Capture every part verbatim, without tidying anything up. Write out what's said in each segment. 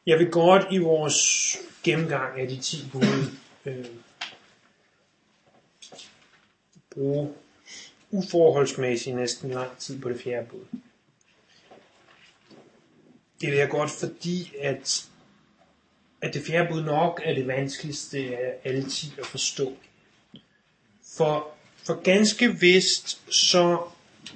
Jeg vil godt i vores gennemgang af de ti bud øh, bruge uforholdsmæssigt næsten lang tid på det fjerde bud. Det vil jeg godt, fordi at, at det fjerde bud nok er det vanskeligste af alle ti at forstå. For, for ganske vist så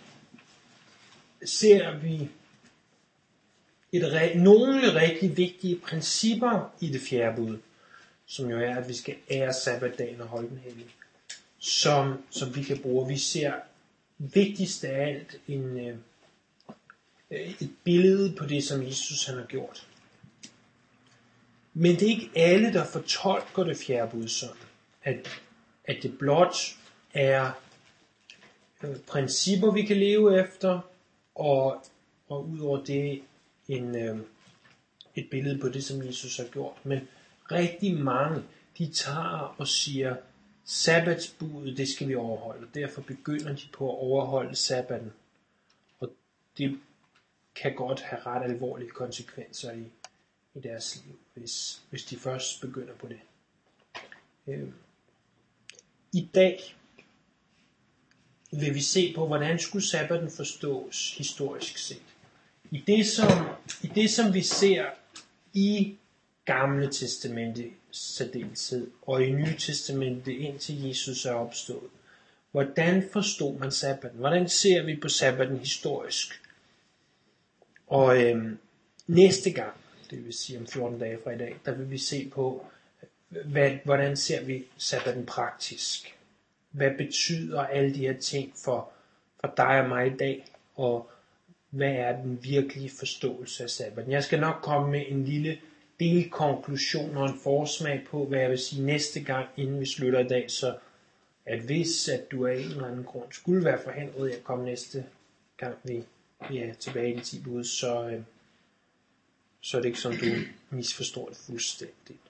ser vi et, nogle rigtig vigtige principper i det fjerde bud, som jo er, at vi skal ære sabbatdagen og holde den hellig, som, som vi kan bruge. Vi ser vigtigst af alt en, øh, et billede på det, som Jesus han har gjort. Men det er ikke alle, der fortolker det fjerde bud sådan, at, at det blot er øh, principper, vi kan leve efter, og, og udover det en, øh, et billede på det, som Jesus har gjort. Men rigtig mange, de tager og siger, sabbatsbudet, det skal vi overholde. Og derfor begynder de på at overholde sabbaten. Og det kan godt have ret alvorlige konsekvenser i, i deres liv, hvis, hvis de først begynder på det. Øh. I dag vil vi se på, hvordan skulle sabbaten forstås historisk set. I det, som, i det, som vi ser i Gamle Testamente særdeleshed, og i Nye Testamente indtil Jesus er opstået. Hvordan forstod man sabbaten? Hvordan ser vi på sabbaten historisk? Og øhm, næste gang, det vil sige om fjorten dage fra i dag, der vil vi se på, hvad, hvordan ser vi sabbaten praktisk? Hvad betyder alle de her ting for, for dig og mig i dag? Og hvad er den virkelige forståelse af sabbaten? Jeg skal nok komme med en lille delkonklusion og en forsmag på, hvad jeg vil sige næste gang, inden vi slutter i dag, så at hvis at du af en eller anden grund skulle være forhindret i at komme næste gang, vi, vi er tilbage i de ti bud, så, øh, så er det ikke som du misforstår det fuldstændigt.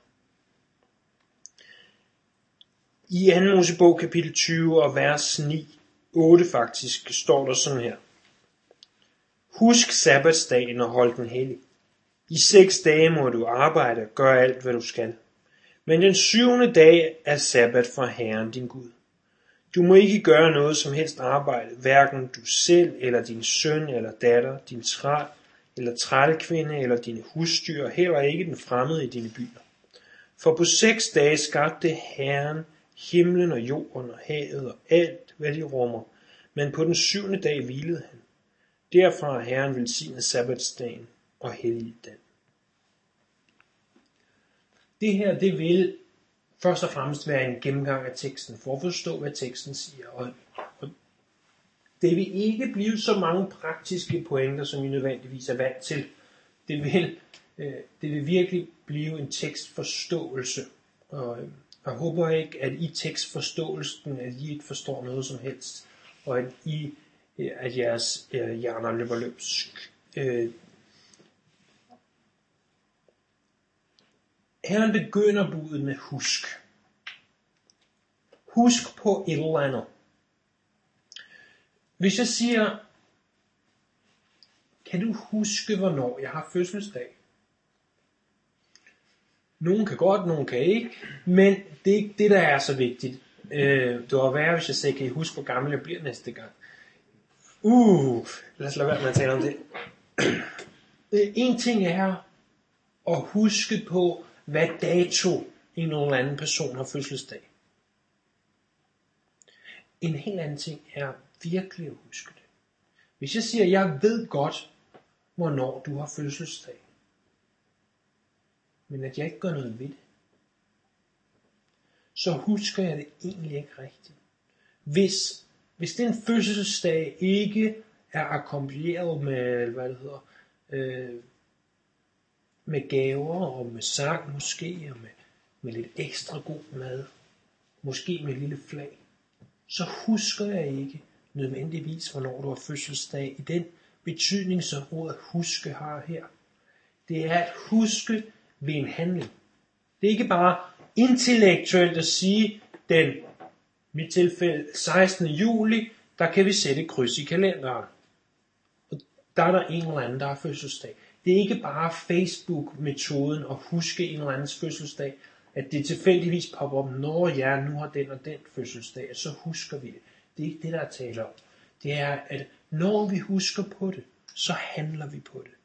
I anden Mosebog kapitel tyve og vers ni, otte faktisk, står der sådan her. Husk sabbatsdagen og hold den hellig. I seks dage må du arbejde og gøre alt, hvad du skal. Men den syvende dag er sabbat for Herren din Gud. Du må ikke gøre noget som helst arbejde, hverken du selv eller din søn eller datter, din træl eller trælkvinde eller dine husdyr, heller ikke den fremmede i dine byer. For på seks dage skabte Herren himlen og jorden og havet og alt, hvad de rummer. Men på den syvende dag hvilede han. Derfra har Herren velsignet sabbatsdagen og helliget den. Det her, det vil først og fremmest være en gennemgang af teksten, for at forstå, hvad teksten siger. Og, og det vil ikke blive så mange praktiske pointer, som I nødvendigvis er vant til. Det vil, øh, det vil virkelig blive en tekstforståelse. Og jeg håber ikke, at i tekstforståelsen, at I ikke forstår noget som helst, og at I at jeres øh, hjerner løber løbsk. Øh. Herren begynder budet med husk. Husk på et eller andet. Hvis jeg siger, kan du huske, hvornår jeg har fødselsdag? Nogen kan godt, nogen kan ikke, men det er ikke det, der er så vigtigt. Øh, det var værre, hvis jeg sagde, kan I huske, hvor gammel jeg bliver næste gang? Uh, lad os lade være med at tale om det. En ting er at huske på, hvad dato en eller anden person har fødselsdag. En helt anden ting er virkelig at huske det. Hvis jeg siger, jeg ved godt, hvornår du har fødselsdag, men at jeg ikke gør noget ved det, så husker jeg det egentlig ikke rigtigt. Hvis Hvis den fødselsdag ikke er akkompagneret med, hvad det hedder, øh, med gaver og med sang måske, og med, med lidt ekstra god mad, måske med et lille flag, så husker jeg ikke nødvendigvis, hvornår du har fødselsdag i den betydning, som ordet huske har her. Det er at huske ved en handling. Det er ikke bare intellektuelt at sige, den i mit tilfælde sekstende juli, der kan vi sætte kryds i kalenderen. Og der er der en eller anden, der har fødselsdag. Det Det er ikke bare Facebook-metoden at huske en eller andens fødselsdag, at det tilfældigvis popper op, når ja, nu har den og den fødselsdag, så husker vi det. Det er ikke det, der er tale om. Det er, at når vi husker på det, så handler vi på det.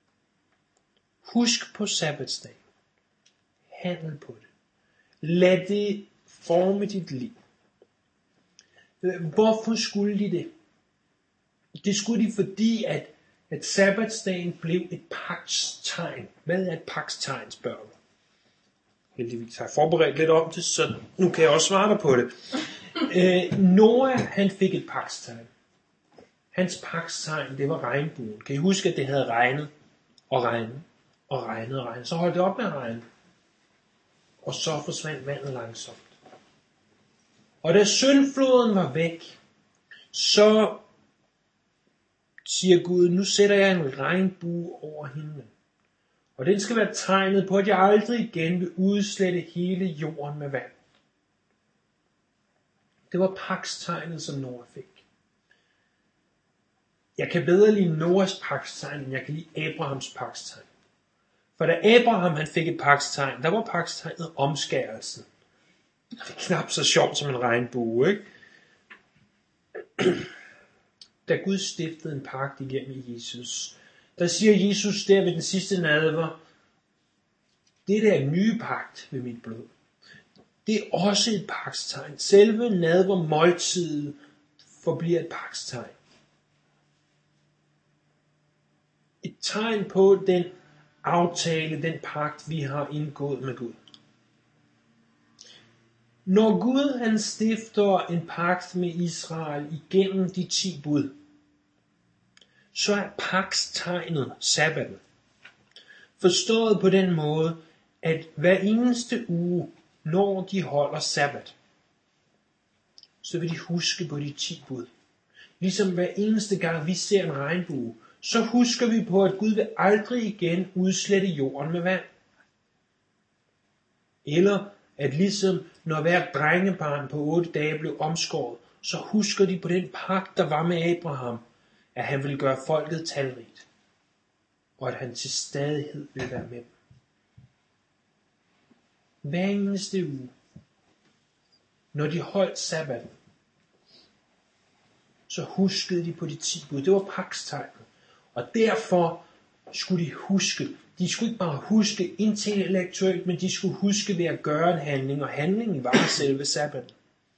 Husk på sabbatsdagen. Handel på det. Lad det forme dit liv. Hvorfor skulle de det? Det skulle de, fordi at, at sabbatsdagen blev et pagtstegn. Hvad er et pagtstegn, spørger du? Heldigvis har jeg forberedt lidt om det, så nu kan jeg også svare dig på det. Øh, Noah, han fik et pagtstegn. Hans pagtstegn, det var regnbuen. Kan I huske, at det havde regnet og regnet og regnet og regnet? Så holdt det op med at regne. Og så forsvandt vandet langsomt. Og da syndfloden var væk, så siger Gud, nu sætter jeg en regnbue over himlen. Og den skal være tegnet på, at jeg aldrig igen vil udslette hele jorden med vand. Det var pagtstegnet, som Noah fik. Jeg kan bedre lide Noahs pagtstegn, end jeg kan lide Abrahams pagtstegn. For da Abraham han fik et pagtstegn, der var pagtstegnet omskærelsen. Det er knap så sjovt som en regnbue, ikke? Da Gud stiftede en pagt igennem Jesus, der siger Jesus der ved den sidste nadver, det der er en ny pagt ved mit blod. Det er også et pagtstegn. Selve nadver måltidet forbliver et pagtstegn. Et tegn på den aftale, den pagt, vi har indgået med Gud. Når Gud han stifter en pagt med Israel igennem de ti bud, så er pagtstegnet sabbaten. Forstået på den måde, at hver eneste uge, når de holder sabbat, så vil de huske på de ti bud. Ligesom hver eneste gang vi ser en regnbue, så husker vi på, at Gud vil aldrig igen udslette jorden med vand. Eller at ligesom når hver drengebarn på otte dage blev omskåret, så husker de på den pagt, der var med Abraham, at han ville gøre folket talrigt, og at han til stadighed vil være med dem. Hver eneste uge, når de holdt sabbaten, så huskede de på de ti bud. Det var pagtstegnet. Og derfor skulle de huske. De skulle ikke bare huske intellektuelt, men de skulle huske ved at gøre en handling, og handlingen var selve sabbaten.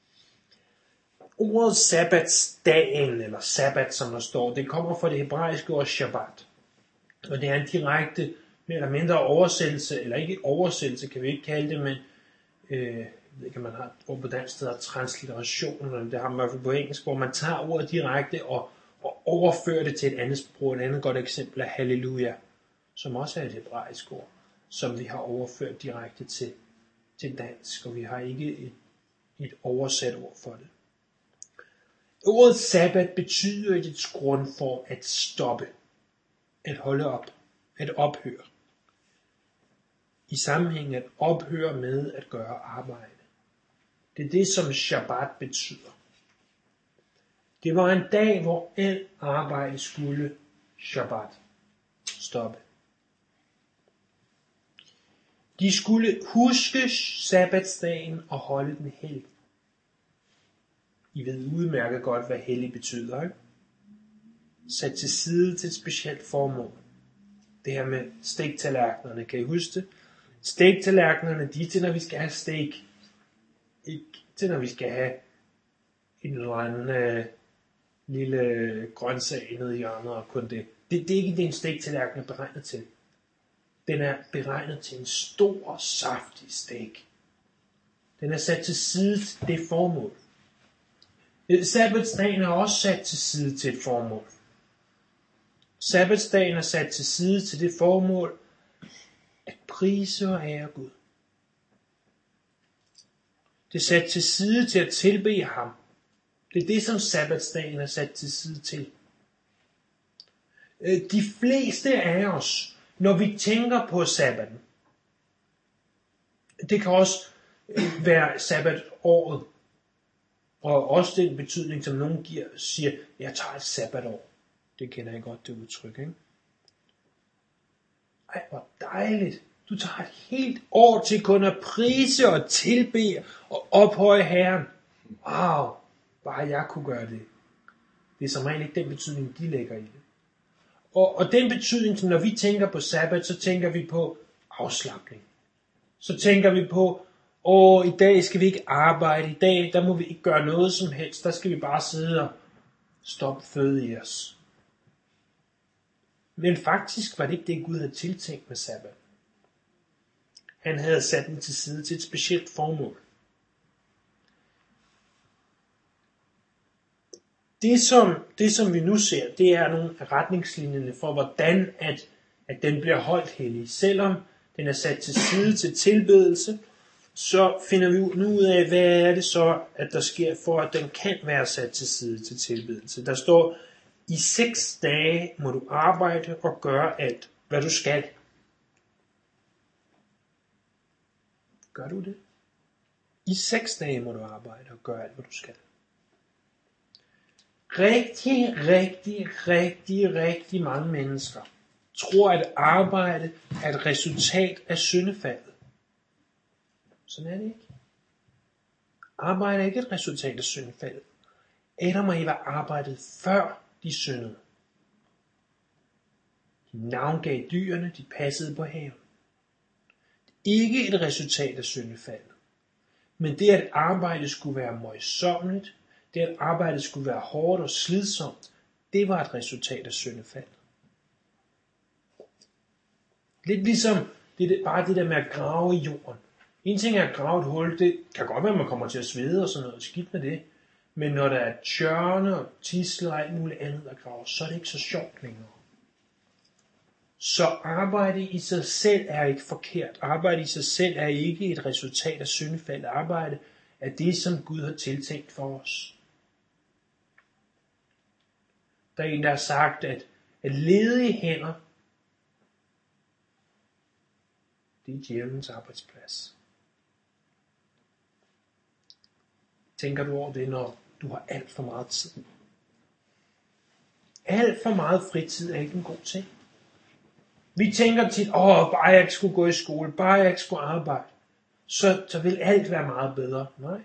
Ordet sabbatsdagen, eller sabbat, som der står, det kommer fra det hebraiske ord shabbat. Og det er en direkte, mere eller mindre oversættelse, eller ikke oversættelse, kan vi ikke kalde det, men øh, jeg ved ikke, om man har et ord på dansk, der hedder transliteration, eller det har man i hvert fald på engelsk, hvor man tager ordet direkte og, og overfører det til et andet sprog. Et andet godt eksempel er halleluja, som også er et hebraisk ord, som vi har overført direkte til, til dansk, og vi har ikke et, et oversat ord for det. Ordet sabbat betyder i dets grundform at stoppe, at holde op, at ophøre. I sammenhæng at ophøre med at gøre arbejde. Det er det, som shabbat betyder. Det var en dag, hvor alt arbejde skulle shabbat stoppe. De skulle huske sabbatsdagen og holde den hellig. I ved udmærket godt, hvad hellig betyder, ikke? Sat til side til et specielt formål. Det her med stegtallerkenerne, kan I huske det? Stegtallerkenerne, de er til, når vi skal have steak. Ikke til, når vi skal have en eller anden øh, lille grøntsag nede i hjørnet og kun det. Det, det er ikke det, en stegtallerken er beregnet til. Den er beregnet til en stor, saftig steak. Den er sat til side til det formål. Sabbatsdagen er også sat til side til et formål. Sabbatsdagen er sat til side til det formål at prise og ære Gud. Det er sat til side til at tilbede ham. Det er det, som sabbatsdagen er sat til side til. De fleste af os, når vi tænker på sabbaten, det kan også være sabbatåret, og også den betydning, som nogen giver, siger, jeg tager et sabbatår. Det kender jeg godt, det udtryk, ikke? ej, hvor dejligt. Du tager et helt år til kun at prise og tilbede og ophøje Herren. Wow, bare jeg kunne gøre det. Det er som regel ikke den betydning, de lægger i det. Og, og den betydning, som når vi tænker på sabbat, så tænker vi på afslapning. Så tænker vi på, åh, i dag skal vi ikke arbejde, i dag der må vi ikke gøre noget som helst, der skal vi bare sidde og stoppe føde i os. Men faktisk var det ikke det, Gud havde tiltænkt med sabbat. Han havde sat den til side til et specielt formål. Det som, det, som vi nu ser, det er nogle af retningslinjerne for, hvordan at, at den bliver holdt hellig. Selvom den er sat til side til tilbedelse, så finder vi nu ud af, hvad er det så, at der sker for, at den kan være sat til side til tilbedelse. Der står, i seks dage må du arbejde og gøre alt, hvad du skal. Gør du det? I seks dage må du arbejde og gøre alt, hvad du skal. Rigtig, rigtig, rigtig, rigtig mange mennesker tror, at arbejde er et resultat af syndefaldet. Sådan er det ikke. Arbejde er ikke et resultat af syndefaldet. Adam og Eva arbejdede før de syndede. De navngav dyrene, de passede på haven. Ikke et resultat af syndefaldet. Men det at arbejde skulle være møjsommeligt, det at arbejde skulle være hårdt og slidsomt, det var et resultat af syndefaldet. Lidt ligesom det, bare det der med at grave i jorden. En ting er at grave et hul, det kan godt være, at man kommer til at svede og sådan noget, skidt med det. Men når der er tjørne og tisler og alt muligt andet, der graver, så er det ikke så sjovt længere. Så arbejde i sig selv er ikke forkert. Arbejde i sig selv er ikke et resultat af syndefaldet. Arbejde er det, som Gud har tiltænkt for os. Der er en, der har sagt, at, at ledige hænder, det er djævelens arbejdsplads. Tænker du over det, når du har alt for meget tid? Alt for meget fritid er ikke en god ting. Vi tænker tit, åh, bare jeg ikke skulle gå i skole, bare jeg ikke skulle arbejde, så, så vil alt være meget bedre. Nej.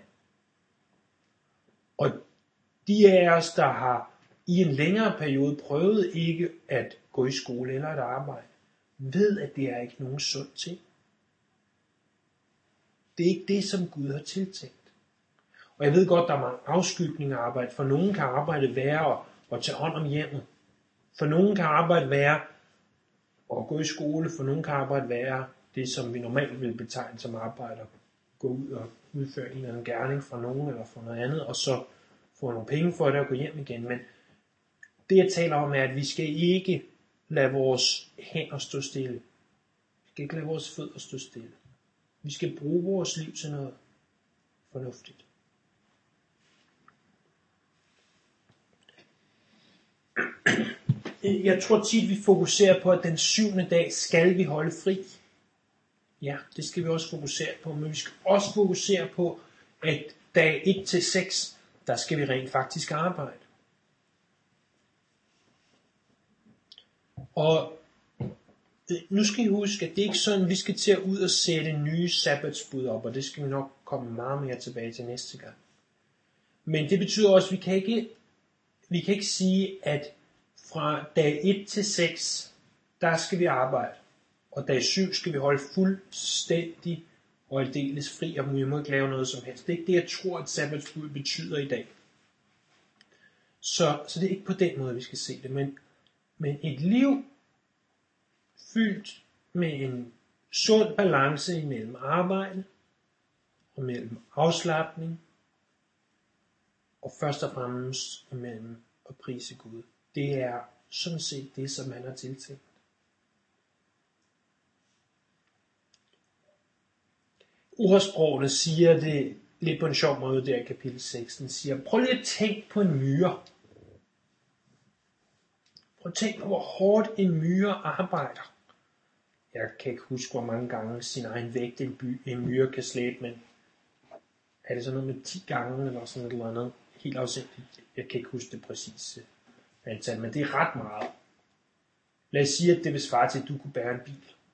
Og de af os, der har i en længere periode prøvet ikke at gå i skole eller at arbejde, ved, at det er ikke nogen sund ting. Det er ikke det, som Gud har tiltænkt. Og jeg ved godt, der er mange afskygninger af arbejde. For nogen kan arbejde være at, at tage hånd om hjemmet. For nogen kan arbejde være at gå i skole. For nogen kan arbejde være det, som vi normalt vil betegne som arbejde. At gå ud og udføre en eller anden gerning fra nogen eller fra noget andet. Og så få nogle penge for det og gå hjem igen. Men det jeg taler om er, at vi skal ikke lade vores hænder stå stille. Vi skal ikke lade vores fødder stå stille. Vi skal bruge vores liv til noget fornuftigt. Jeg tror tit, vi fokuserer på, at den syvende dag skal vi holde fri. Ja, det skal vi også fokusere på. Men vi skal også fokusere på, at dag et til seks, der skal vi rent faktisk arbejde. Og nu skal I huske, at det ikke er sådan, at vi skal til at ud og sætte nye sabbatsbud op, og det skal vi nok komme meget mere tilbage til næste gang. Men det betyder også, at vi kan ikke, vi kan ikke sige, at fra dag et til seks, der skal vi arbejde, og dag syv skal vi holde fuldstændig og aldeles fri, og vi må ikke lave noget som helst. Det er ikke det, jeg tror, at sabbatsbud betyder i dag. Så, så det er ikke på den måde, vi skal se det, men, men et liv fyldt med en sund balance imellem arbejde og mellem afslapning og først og fremmest imellem at prise Gud. Det er sådan set det, som han har tiltænkt. Ordsprogene siger det lidt på en sjov måde der i kapitel seks. Den siger, prøv lige at tænke på en myre. Prøv at tænke på, hvor hårdt en myre arbejder. Jeg kan ikke huske, hvor mange gange sin egen vægt en, by, en myre kan slæbe, men er det sådan noget med ti gange eller sådan noget eller andet? Helt afsindigt. Jeg kan ikke huske det præcise antal, men det er ret meget. Lad os sige, at det vil svare til, at du kunne bære en bil.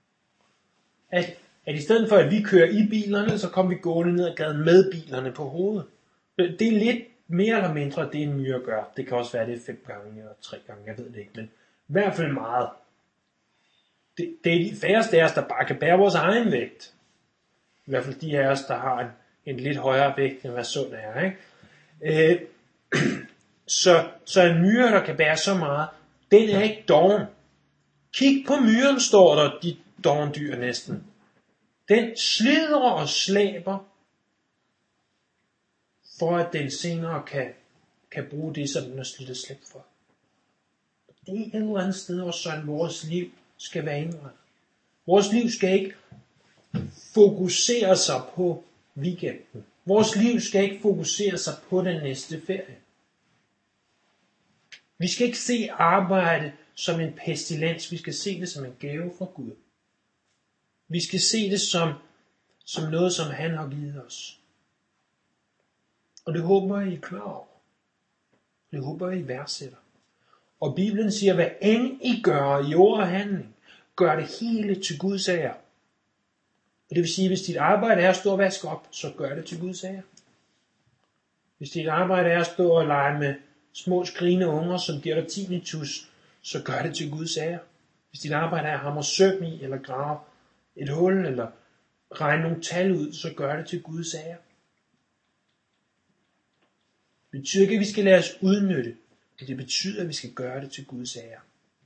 At, at i stedet for, at vi kører i bilerne, så kommer vi gående ned ad gaden med bilerne på hovedet. Det er lidt mere eller mindre det, en myre gør. Det kan også være, det er fem gange eller tre gange, jeg ved det ikke. Men i hvert fald meget. Det, det er de færreste af os, der bare kan bære vores egen vægt. I hvert fald de af os, der har en, en lidt højere vægt, end hvad sund er. Ikke? Øh, så, så en myre, der kan bære så meget, den er ikke doven. Kig på myren, står der, de dovendyr næsten. Den slider og slæber, for at den senere kan, kan bruge det, som den er slidt og slæbt for. Det er et eller andet sted også sådan, vores liv skal være indrettet. Vores liv skal ikke fokusere sig på weekenden. Vores liv skal ikke fokusere sig på den næste ferie. Vi skal ikke se arbejde som en pestilens. Vi skal se det som en gave fra Gud. Vi skal se det som, som noget, som han har givet os. Og det håber jeg, I er klar over. Det håber jeg, I værdsætter. Og Bibelen siger, hvad end I gør i ord og handling, gør det hele til Guds ære. Og det vil sige, hvis dit arbejde er at stå og vaske op, så gør det til Guds ære. Hvis dit arbejde er at stå og lege med små skrigende unger, som giver dig tinnitus, så gør det til Guds ære. Hvis dit arbejde er at hamre søm i, eller grave et hul, eller regne nogle tal ud, så gør det til Guds ære. Det betyder ikke, at vi skal lade os udnytte, men det betyder, at vi skal gøre det til Guds ære.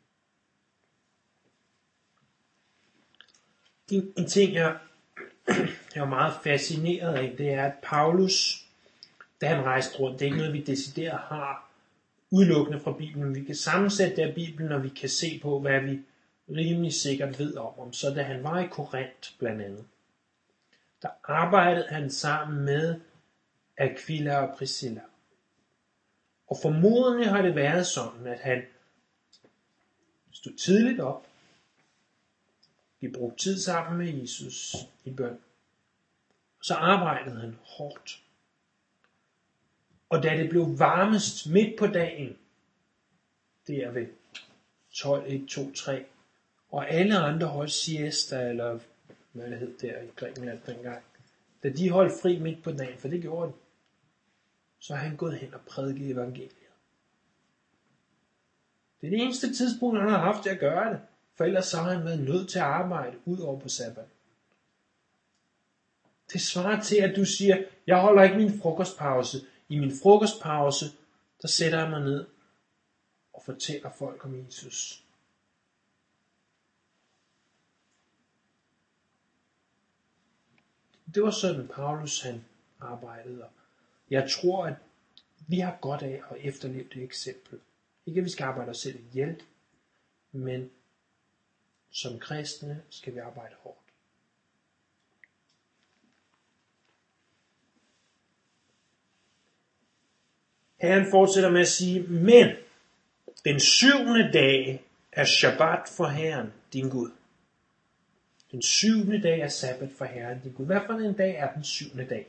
En ting, jeg er meget fascineret af, det er, at Paulus, da han rejste rundt, det er ikke noget, vi decideret har udelukkende fra Bibelen, men vi kan sammensætte det af Bibelen, og vi kan se på, hvad vi rimelig sikkert ved om ham. Så da han var i Korinth blandt andet, der arbejdede han sammen med Aquila og Priscilla. Og formodentlig har det været sådan, at han stod tidligt op, vi brugte tid sammen med Jesus i bøn. Og så arbejdede han hårdt. Og da det blev varmest midt på dagen, det er ved tolv, et, to, tre, og alle andre holdt siesta, eller hvad det hed der i Grækenland dengang, da de holdt fri midt på dagen, for det gjorde de, så har han gået hen og prædiket evangeliet. Det er det eneste tidspunkt, han har haft til at gøre det, for ellers så har han været nødt til at arbejde ud over på sabbat. Det svarer til, at du siger, jeg holder ikke min frokostpause. I min frokostpause, der sætter jeg mig ned og fortæller folk om Jesus. Det var sådan, Paulus han arbejdede. Jeg tror, at vi har godt af at efterleve det eksempel. Ikke at vi skal arbejde os selv ihjel, men som kristne skal vi arbejde hårdt. Herren fortsætter med at sige, men den syvende dag er Shabbat for Herren, din Gud. Den syvende dag er sabbat for Herren, din Gud. Hvad for en dag er den syvende dag?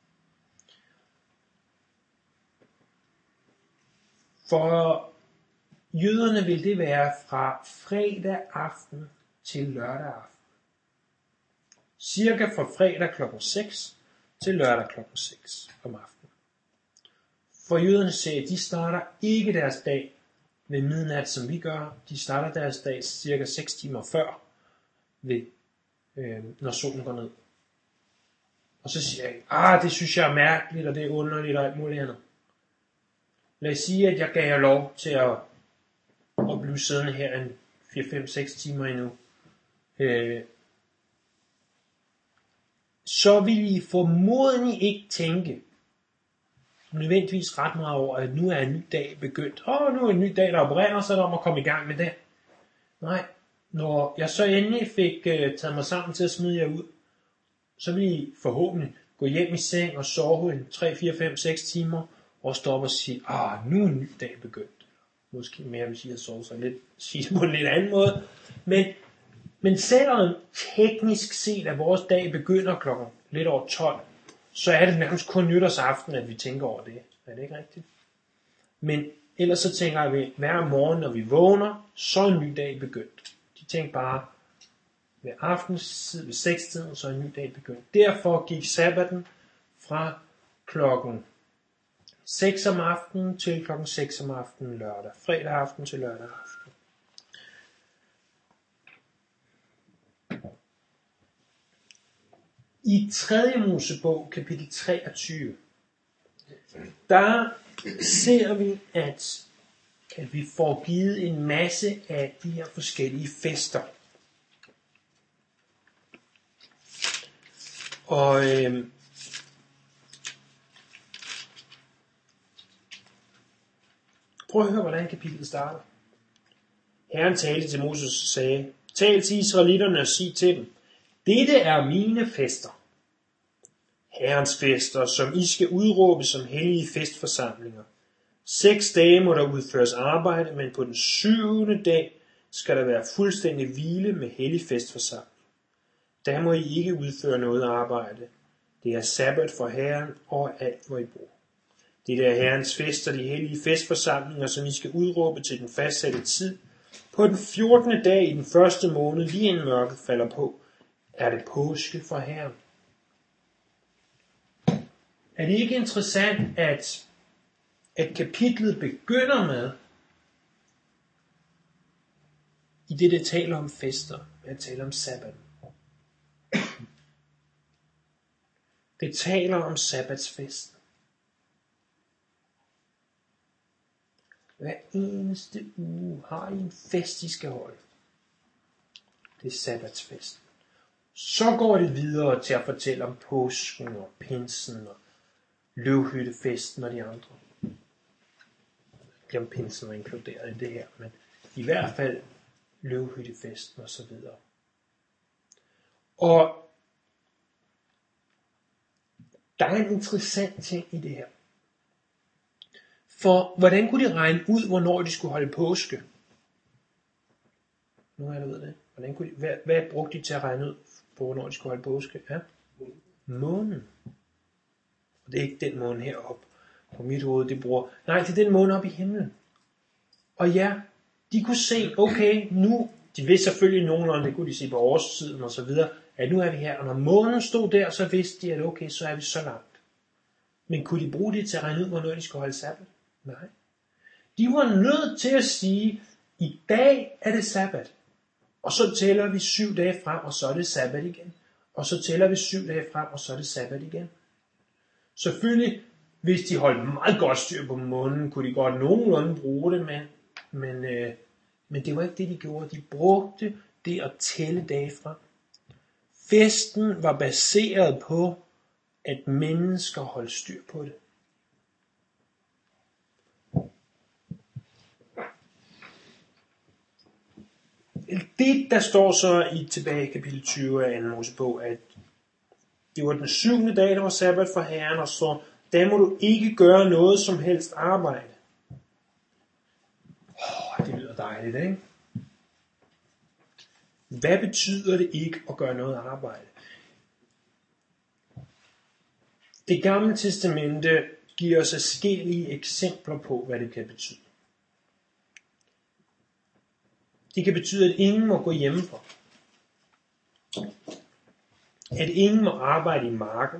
For jøderne vil det være fra fredag aften til lørdag aften. Cirka fra fredag klokken seks til lørdag klokken seks om aftenen. For jøderne siger, at de starter ikke deres dag ved midnat, som vi gør. De starter deres dag cirka seks timer før, ved, øh, når solen går ned. Og så siger jeg, ah, det synes jeg er mærkeligt, og det er underligt og alt muligt andet. Lad os sige, at jeg gav jer lov til at, at blive siddende her en fire, fem, seks timer endnu. Øh, så vil I formodentlig ikke tænke nødvendigvis ret meget over, at nu er en ny dag begyndt. Åh, oh, nu er en ny dag, der opererer, så er det om at komme i gang med det. Nej, når jeg så endelig fik uh, taget mig sammen til at smide jer ud, så vil I forhåbentlig gå hjem i seng og sove en tre, fire, fem, seks timer, og stå op og sige, ah, nu er en ny dag begyndt. Måske mere, hvis I har sovet sig lidt, sige på en lidt anden måde. Men, men selvom teknisk set, at vores dag begynder klokken lidt over tolv, så er det nærmest kun nytårsaften, at vi tænker over det. Er det ikke rigtigt? Men ellers så tænker vi, hver morgen, når vi vågner, så er en ny dag begyndt. De tænker bare, ved aftenstid, ved sekstiden, så en ny dag begyndte. Derfor gik sabbaten fra klokken seks om aftenen til klokken seks om aftenen lørdag. Fredag aften til lørdag aften. I tredje Mosebog, kapitel treogtyve, der ser vi, at, at vi får givet en masse af de her forskellige fester. Og øh, prøv at høre, hvordan kapitlet starter. Herren talte til Moses og sagde, tal til israelitterne og sig til dem, dette er mine fester, Herrens fester, som I skal udråbe som hellige festforsamlinger. Seks dage må der udføres arbejde, men på den syvende dag skal der være fuldstændig hvile med hellig festforsamling. Der må I ikke udføre noget arbejde. Det er sabbat for Herren og alt, hvor I bor. Det er Herrens fester, de hellige festforsamlinger, som I skal udråbe til den fastsatte tid. På den fjortende dag i den første måned, lige inden mørket falder på, er det påske for Herren. Er det ikke interessant, at, at kapitlet begynder med, i det, der taler om fester, at tale om sabbat. Det taler om sabbatsfesten. Hver eneste uge har I en fest, I skal holde. Det er sabbatsfesten. Så går det videre til at fortælle om påsken og pinsen og løvhyttefesten og de andre. Ikke om pinsen var inkluderet i det her, men i hvert fald løvhyttefesten og så videre. Og der er en interessant ting i det her. For hvordan kunne de regne ud, hvornår de skulle holde påske? Nu er der ved det. Hvordan kunne de, hvad, hvad brugte de til at regne ud på, hvornår de skulle holde påske? Ja? Månen. Og det er ikke den måne heroppe på mit hoved, de bruger. Nej, det er den måne oppe i himlen. Og ja, de kunne se, okay, nu, de vidste selvfølgelig nogenlunde, det kunne de se på årstiden og så videre, at nu er vi her. Og når månen stod der, så vidste de, at okay, så er vi så langt. Men kunne de bruge det til at regne ud, hvornår de skulle holde sabbat? Nej. De var nødt til at sige, i dag er det sabbat. Og så tæller vi syv dage frem, og så er det sabbat igen. Og så tæller vi syv dage frem, og så er det sabbat igen. Selvfølgelig, hvis de holdt meget godt styr på månen, kunne de godt nogenlunde bruge det, men, men, øh, men det var ikke det, de gjorde. De brugte det at tælle dage frem. Festen var baseret på, at mennesker holdt styr på det. Det, der står så i tilbage i kapitel tyve af anden Mosebog, at det var den syvende dag, der var sabbat for Herren, og så der må du ikke gøre noget som helst arbejde. Oh, det lyder dejligt, ikke? Hvad betyder det ikke at gøre noget arbejde? Det gamle testamente giver os forskellige eksempler på, hvad det kan betyde. Det kan betyde, at ingen må gå hjemmefra. At ingen må arbejde i marken.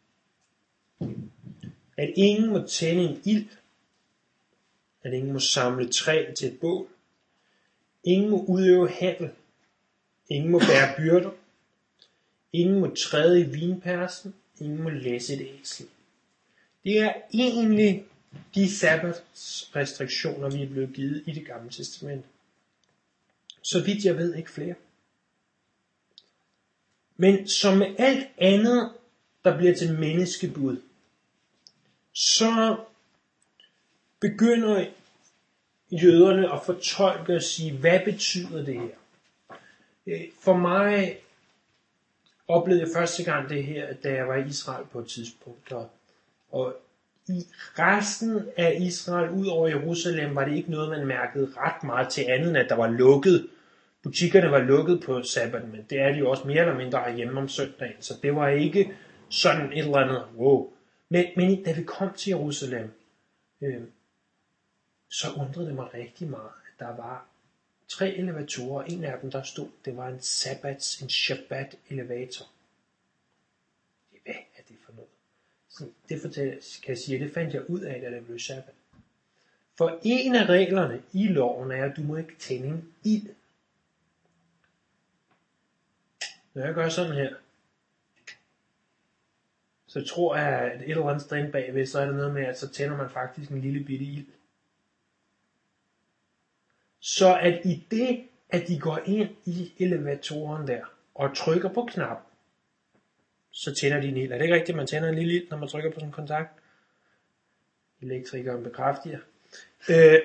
At ingen må tænde en ild. At ingen må samle træ til et bål. Ingen må udøve handel. Ingen må bære byrder. Ingen må træde i vinpersen. Ingen må læse et æsel. Det er egentlig de sabbatsrestriktioner, vi er blevet givet i det gamle testamente. Så vidt jeg ved, ikke flere. Men som med alt andet, der bliver til menneskebud, så begynder jøderne at fortolke og sige, hvad betyder det her? For mig oplevede jeg første gang det her, da jeg var i Israel på et tidspunkt. Og i resten af Israel, ud over Jerusalem, var det ikke noget, man mærkede ret meget til andet, end at der var lukket. Butikkerne var lukket på sabbaten, men det er de jo også mere eller mindre herhjemme om søndagen. Så det var ikke sådan et eller andet, wow. Men, men da vi kom til Jerusalem, øh, så undrede det mig rigtig meget, at der var tre elevatorer, en af dem der stod, det var en sabbats, en shabbat elevator. Hvad er det for noget? Så det fortæller, kan jeg sige, det fandt jeg ud af, da det blev sabbat. For en af reglerne i loven er, at du må ikke tænde en ild. Når jeg gør sådan her, så tror jeg, at et eller andet sted bagved, så er der noget med, at så tænder man faktisk en lille bitte ild. Så at i det, at de går ind i elevatoren der, og trykker på knap, så tænder de en ild. Er det ikke rigtigt, at man tænder en lille ild, når man trykker på sådan en kontakt? Elektrikeren bekræfter. Øh,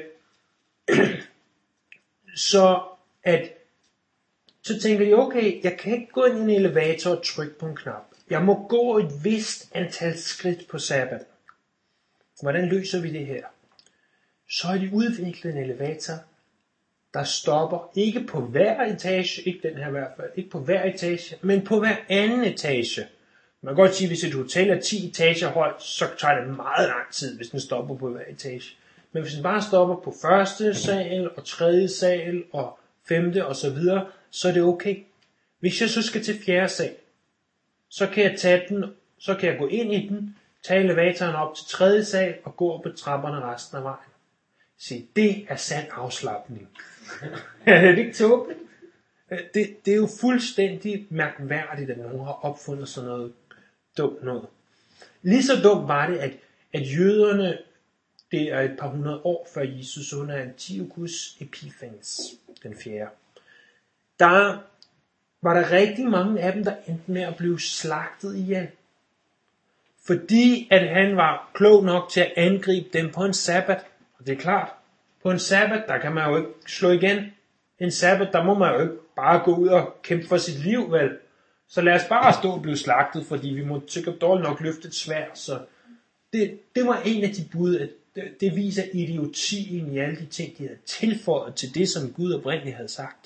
så at, så tænker de, okay, jeg kan ikke gå ind i en elevator og trykke på en knap. Jeg må gå et vist antal skridt på sabbat. Hvordan løser vi det her? Så har de udviklet en elevator, der stopper ikke på hver etage, ikke den her i hvert fald, ikke på hver etage, men på hver anden etage. Man kan godt sige, at hvis et hotel er ti etager højt, så tager det meget lang tid, hvis den stopper på hver etage. Men hvis den bare stopper på første sal, og tredje sal, og femte og så videre, så er det okay. Hvis jeg så skal til fjerde sal, så kan jeg tage den, så kan jeg gå ind i den, tage elevatoren op til tredje sal, og gå op på trapperne resten af vejen. Se, det er sand afslapning. Er det ikke tåbeligt? Det, det er jo fuldstændig mærkværdigt, at nogen har opfundet sådan noget dumt noget. Lige så dumt var det, at, at jøderne, det er et par hundrede år før Jesus, under Antiochus Epiphanes, den fjerde. Der var der rigtig mange af dem, der endte med at blive slagtet ihjel. Fordi at han var klog nok til at angribe dem på en sabbat. Og det er klart, på en sabbat, der kan man jo ikke slå igen. En sabbat, der må man jo ikke bare gå ud og kæmpe for sit liv, vel? Så lad os bare stå og blive slagtet, fordi vi må sikkert dårligt nok løfte et sværd. Så det, det var en af de bud, at det, det viser idiotien i alle de ting, de havde tilføjet til det, som Gud oprindeligt havde sagt.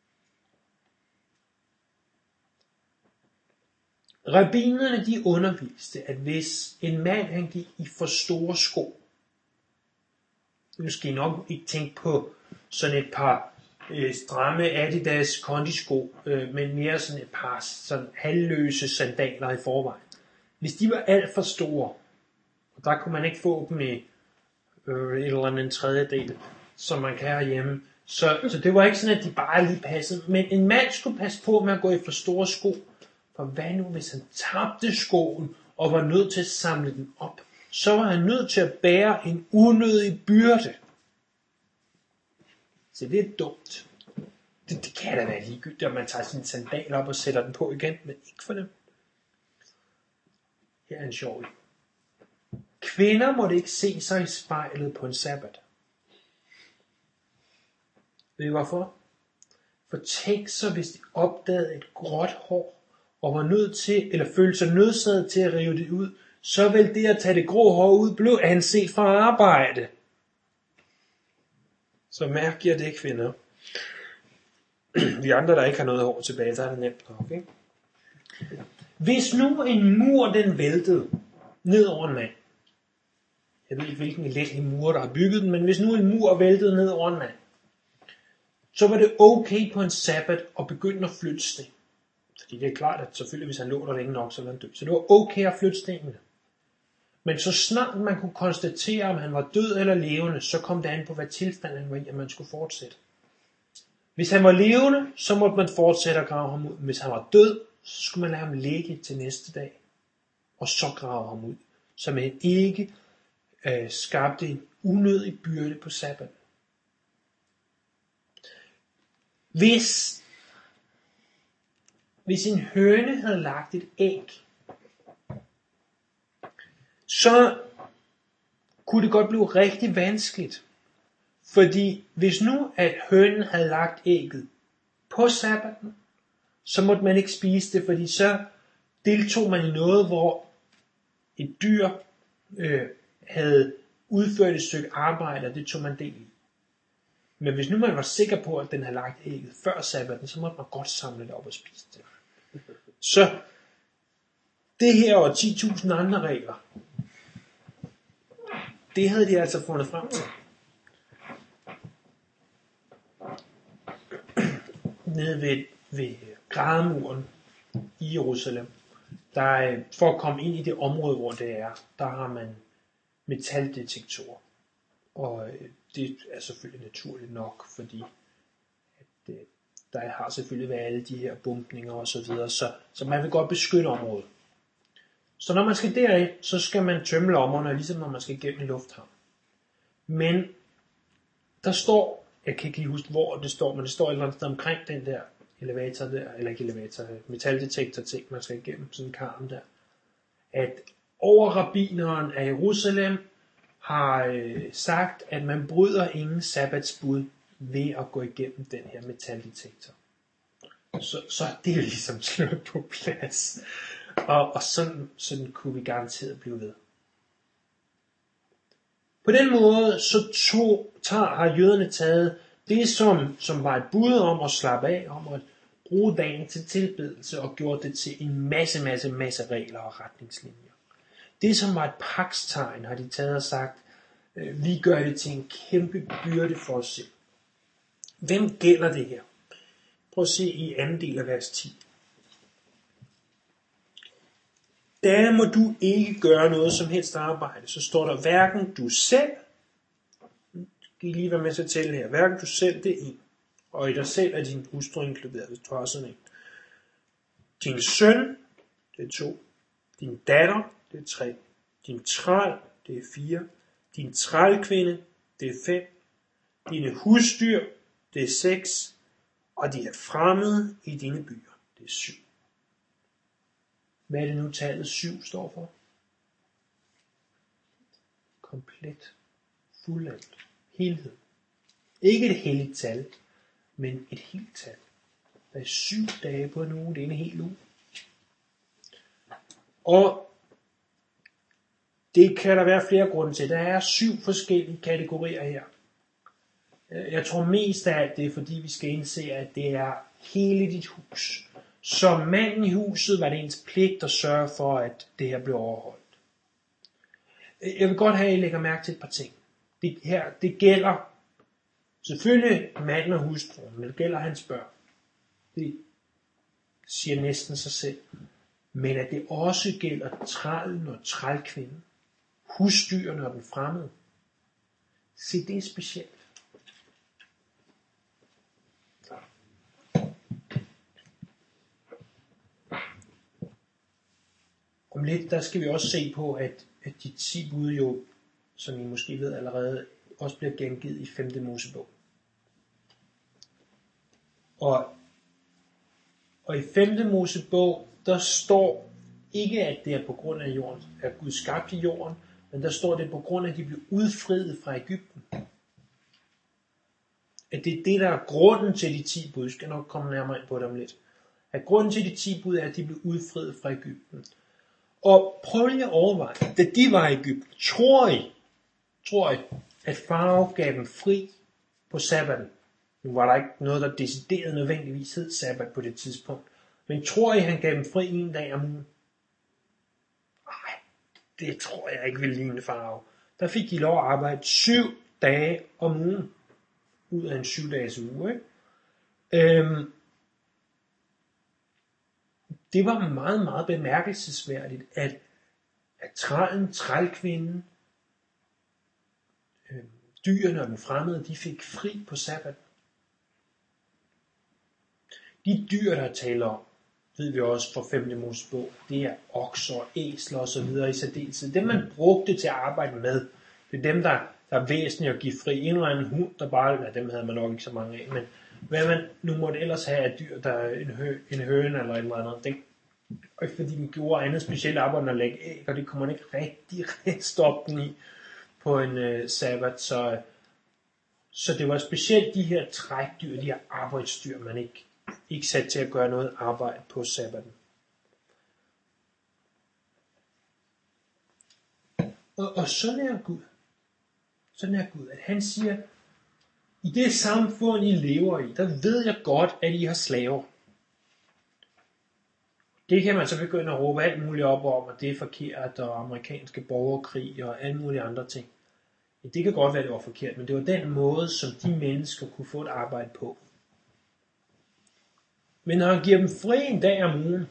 Rabbinerne, de underviste, at hvis en mand han gik i for store sko, nu skal I nok ikke tænke på sådan et par øh, stramme Adidas kondisko, øh, men mere sådan et par sådan halvløse sandaler i forvejen. Hvis de var alt for store, og der kunne man ikke få dem i øh, et eller andet en tredjedel, som man kan herhjemme, så, så det var ikke sådan, at de bare lige passede. Men en mand skulle passe på med at gå i for store sko, for hvad nu hvis han tabte skoen og var nødt til at samle den op? Så var han nødt til at bære en unødig byrde. Så det er dumt. Det, det kan da være ligegyldigt, at man tager sin sandal op og sætter den på igen, men ikke for dem. Her er en sjov. Kvinder måtte ikke se sig i spejlet på en sabbat. Ved I hvorfor? For tænk så, hvis de opdagede et gråt hår, og var nødt til, eller følte sig nødsaget til at rive det ud, så vil det at tage det grå hår ud, blev anset for arbejde. Så mærk jer det, kvinder. Vi andre, der ikke har noget hår tilbage, der er det nemt nok, ikke? Hvis nu en mur, den væltede ned over en mand. Jeg ved ikke, hvilken elendig mur, der har bygget den, men hvis nu en mur væltede ned over en mand, så var det okay på en sabbat at begynde at flytte sten. Fordi det er klart, at selvfølgelig hvis han lå der længe nok, så var han død. Så det var okay at flytte stenene. Men så snart man kunne konstatere, om han var død eller levende, så kom det an på, hvad tilstand han var i, at man skulle fortsætte. Hvis han var levende, så måtte man fortsætte at grave ham ud. Hvis han var død, så skulle man lade ham ligge til næste dag. Og så grave ham ud. Så man ikke øh, skabte en unødig byrde på sabbaten. Hvis, hvis en høne havde lagt et æg, så kunne det godt blive rigtig vanskeligt. Fordi hvis nu at hønen havde lagt ægget på sabbaten, så måtte man ikke spise det, fordi så deltog man i noget, hvor et dyr øh, havde udført et stykke arbejde, og det tog man del i. Men hvis nu man var sikker på, at den havde lagt ægget før sabbaten, så måtte man godt samle det op og spise det. Så det her og ti tusind andre regler, det havde de altså fundet frem til. nede ved, ved Grædemuren i Jerusalem, der for at komme ind i det område, hvor det er, der har man metaldetektorer. Og det er selvfølgelig naturligt nok, fordi at, der har selvfølgelig været alle de her bumpninger og så videre, så, så man vil godt beskytte området. Så når man skal derind, så skal man tømme lommerne, ligesom når man skal gennem en lufthavn. Men der står, jeg kan ikke lige huske, hvor det står, men det står et eller andet sted omkring den der elevator der, eller ikke elevator, metaldetektor ting, man skal igennem sådan en karm der, at over rabbineren af Jerusalem har øh, sagt, at man bryder ingen sabbatsbud ved at gå igennem den her metaldetektor. Så, så det er ligesom slået på plads. Og, og sådan, sådan kunne vi garanteret blive ved. På den måde så tog, tager, har jøderne taget det, som, som var et bud om at slappe af, om at bruge dagen til tilbedelse, og gjort det til en masse, masse, masse regler og retningslinjer. Det, som var et pakstegn, har de taget og sagt, øh, vi gør det til en kæmpe byrde for os selv. Hvem gælder det her? Prøv at se i anden del af vers ti. Der må du ikke gøre noget som helst arbejde. Så står der, hverken du selv, skal I lige være med til at tælle her, hverken du selv, det er en, og i dig selv er din hustru inkluderet, hvis du har sådan en. Din søn, det er to. Din datter, det er tre. Din træl, det er fire. Din trælkvinde, det er fem. Dine husdyr, det er seks. Og de er fremmede i dine byer, det er syv. Hvad er det nu tallet syv står for? Komplet. Fuldendt. Helhed. Ikke et helligt tal, men et helt tal. Der er syv dage på en uge, det er en hel uge. Og det kan der være flere grunde til. Der er syv forskellige kategorier her. Jeg tror mest af alt det er, fordi vi skal indse, at det er hele dit hus. Som manden i huset var det ens pligt at sørge for, at det her blev overholdt. Jeg vil godt have, at I lægger mærke til et par ting. Det her, det gælder selvfølgelig manden og hustruen, men det gælder hans børn. Det siger næsten sig selv. Men at det også gælder trælen og trælkvinden, husdyrene og den fremmede. Se, det er specielt. Om lidt, der skal vi også se på, at, at de ti bud jo, som I måske ved allerede, også bliver gengivet i femte Mosebog. Og, og i femte Mosebog, der står ikke, at det er på grund af jorden, at Gud skabte jorden, men der står det på grund af, at de blev udfriet fra Egypten. At det er det, der er grunden til de ti bud. Jeg skal nok komme nærmere ind på det om lidt. At grunden til de ti bud er, at de blev udfriet fra Egypten. Og prøv lige at overveje, da de var i Egypten, tror I, tror I, at Farao gav dem fri på sabbaten? Nu var der ikke noget, der decideret nødvendigvis hed sabbat på det tidspunkt. Men tror I, han gav dem fri en dag om ugen? Nej, det tror jeg ikke vil ligne Farao. Der fik de lov at arbejde syv dage om ugen. Ud af en syv dages uge, ikke? Øhm, det var meget, meget bemærkelsesværdigt, at, at trælen, trælkvinden, øh, dyrene og den fremmede, de fik fri på sabbat. De dyr, der taler om, ved vi også fra femte Mosebog, det er okser, æsler og så videre i særdeleshed. Dem man brugte til at arbejde med, det er dem, der, der er væsentligt at give fri. En eller anden hund, der bare, ja, dem havde man nok ikke så mange af, men hvad man nu måtte ellers have af dyr, der er en, hø, en høne eller et eller andet, det og fordi den gjorde andet specielt arbejde end at lægge æg, og det kunne man ikke rigtig stoppe den i på en øh, sabbat. Så, så det var specielt de her trækdyr, de her arbejdsdyr, man ikke, ikke sat til at gøre noget arbejde på sabbaten. Og, og sådan er Gud. Sådan er Gud, at han siger, i det samfund, I lever i, der ved jeg godt, at I har slaver. Det kan man så begynde at råbe alt muligt op om, at det er forkert, og amerikanske borgerkrig og alle mulige andre ting. Ja, det kan godt være, det var forkert, men det var den måde, som de mennesker kunne få et arbejde på. Men når han giver dem fri en dag om ugen,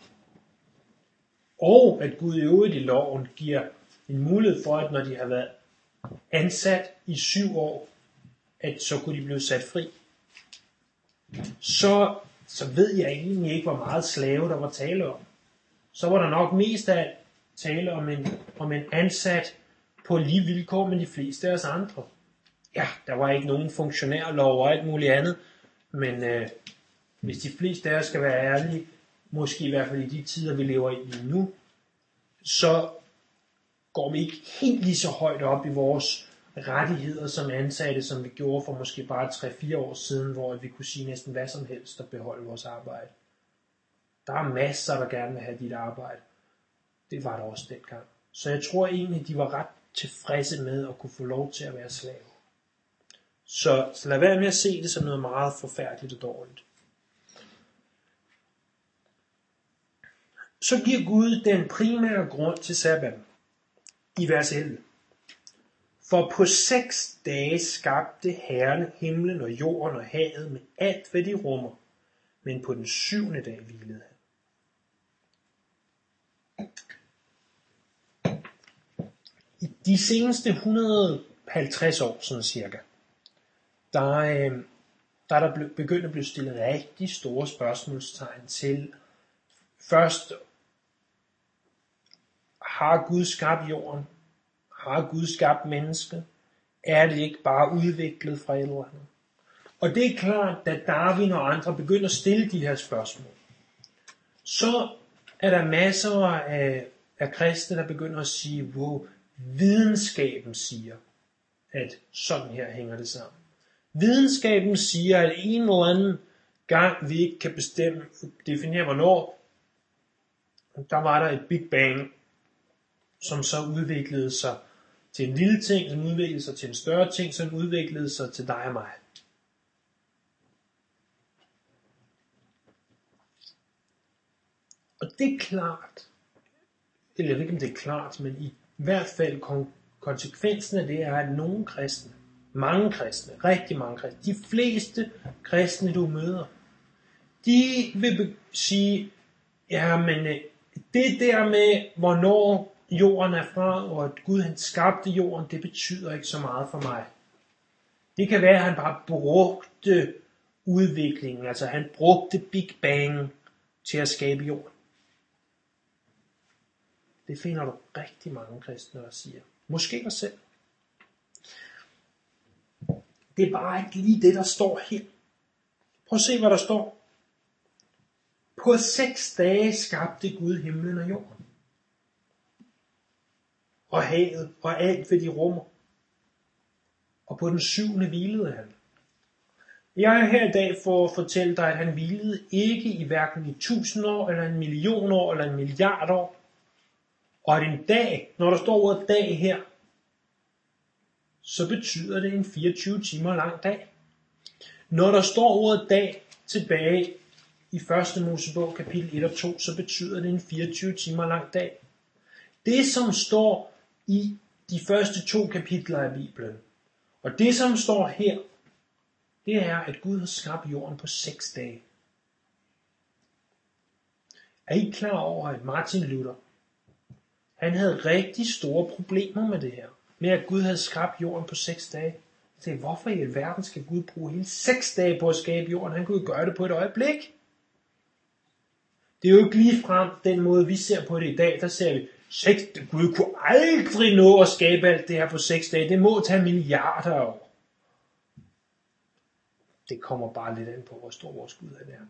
og at Gud i øvrigt i loven giver en mulighed for, at når de har været ansat i syv år, at så kunne de blive sat fri, så, så ved jeg egentlig ikke, hvor meget slave der var tale om. Så var der nok mest af tale om en, om en ansat på lige vilkår med de fleste af os andre. Ja, der var ikke nogen funktionærlov og alt muligt andet, men øh, hvis de fleste af os skal være ærlige, måske i hvert fald i de tider, vi lever i lige nu, så går vi ikke helt lige så højt op i vores rettigheder som ansatte, som vi gjorde for måske bare tre fire år siden, hvor vi kunne sige næsten hvad som helst og beholde vores arbejde. Der er masser, der gerne vil have dit arbejde. Det var der også dengang. Så jeg tror egentlig, de var ret tilfredse med at kunne få lov til at være slave. Så, så lad være med at se det som noget meget forfærdeligt og dårligt. Så giver Gud den primære grund til sabbaten i vers elleve. For på seks dage skabte Herren himlen og jorden og havet med alt, hvad de rummer. Men på den syvende dag hvilede han. I de seneste et hundrede og halvtreds år, sådan cirka, der, øh, der er der begyndt at blive stillet rigtig store spørgsmålstegn til. Først, har Gud skabt jorden? Har Gud skabt mennesket? Er det ikke bare udviklet fra et eller andet? Og det er klart, da Darwin og andre begynder at stille de her spørgsmål, så er der masser af, af kristne, der begynder at sige, wow, videnskaben siger, at sådan her hænger det sammen. Videnskaben siger, at en eller anden gang vi ikke kan bestemme, definere hvornår, der var der et Big Bang, som så udviklede sig til en lille ting, som udviklede sig til en større ting, som udviklede sig til dig og mig. Og det er klart, eller jeg ved ikke om det er klart, men i hvert fald konsekvensen af det er, at nogle kristne, mange kristne, rigtig mange kristne, de fleste kristne du møder, de vil sige, ja, men det der med, hvornår jorden er fra, og at Gud han skabte jorden, det betyder ikke så meget for mig. Det kan være, at han bare brugte udviklingen, altså han brugte Big Bang til at skabe jorden. Det finder du rigtig mange kristne, der siger. Måske dig selv. Det er bare ikke lige det, der står her. Prøv at se, hvad der står. På seks dage skabte Gud himlen og jorden. Og havet og alt, hvad de rummer. Og på den syvende hvilede han. Jeg er her i dag for at fortælle dig, at han hvilede ikke i hverken i tusind år, eller en million år, eller en milliard år. Og at en dag, når der står ordet dag her, så betyder det en fireogtyve timer lang dag. Når der står ordet dag tilbage i første Mosebog kapitel et og to, så betyder det en fireogtyve timer lang dag. Det som står i de første to kapitler af Bibelen, og det som står her, det er, at Gud har skabt jorden på seks dage. Er I klar over, at Martin Luther, han havde rigtig store problemer med det her, med at Gud havde skabt jorden på seks dage. Jeg tænkte, hvorfor i alverden skal Gud bruge hele seks dage på at skabe jorden? Han kunne jo gøre det på et øjeblik. Det er jo ikke lige frem den måde, vi ser på det i dag. Der ser vi, seks, Gud kunne aldrig nå at skabe alt det her på seks dage. Det må tage milliarder af år. Det kommer bare lidt an på, hvor stor vores Gud er der.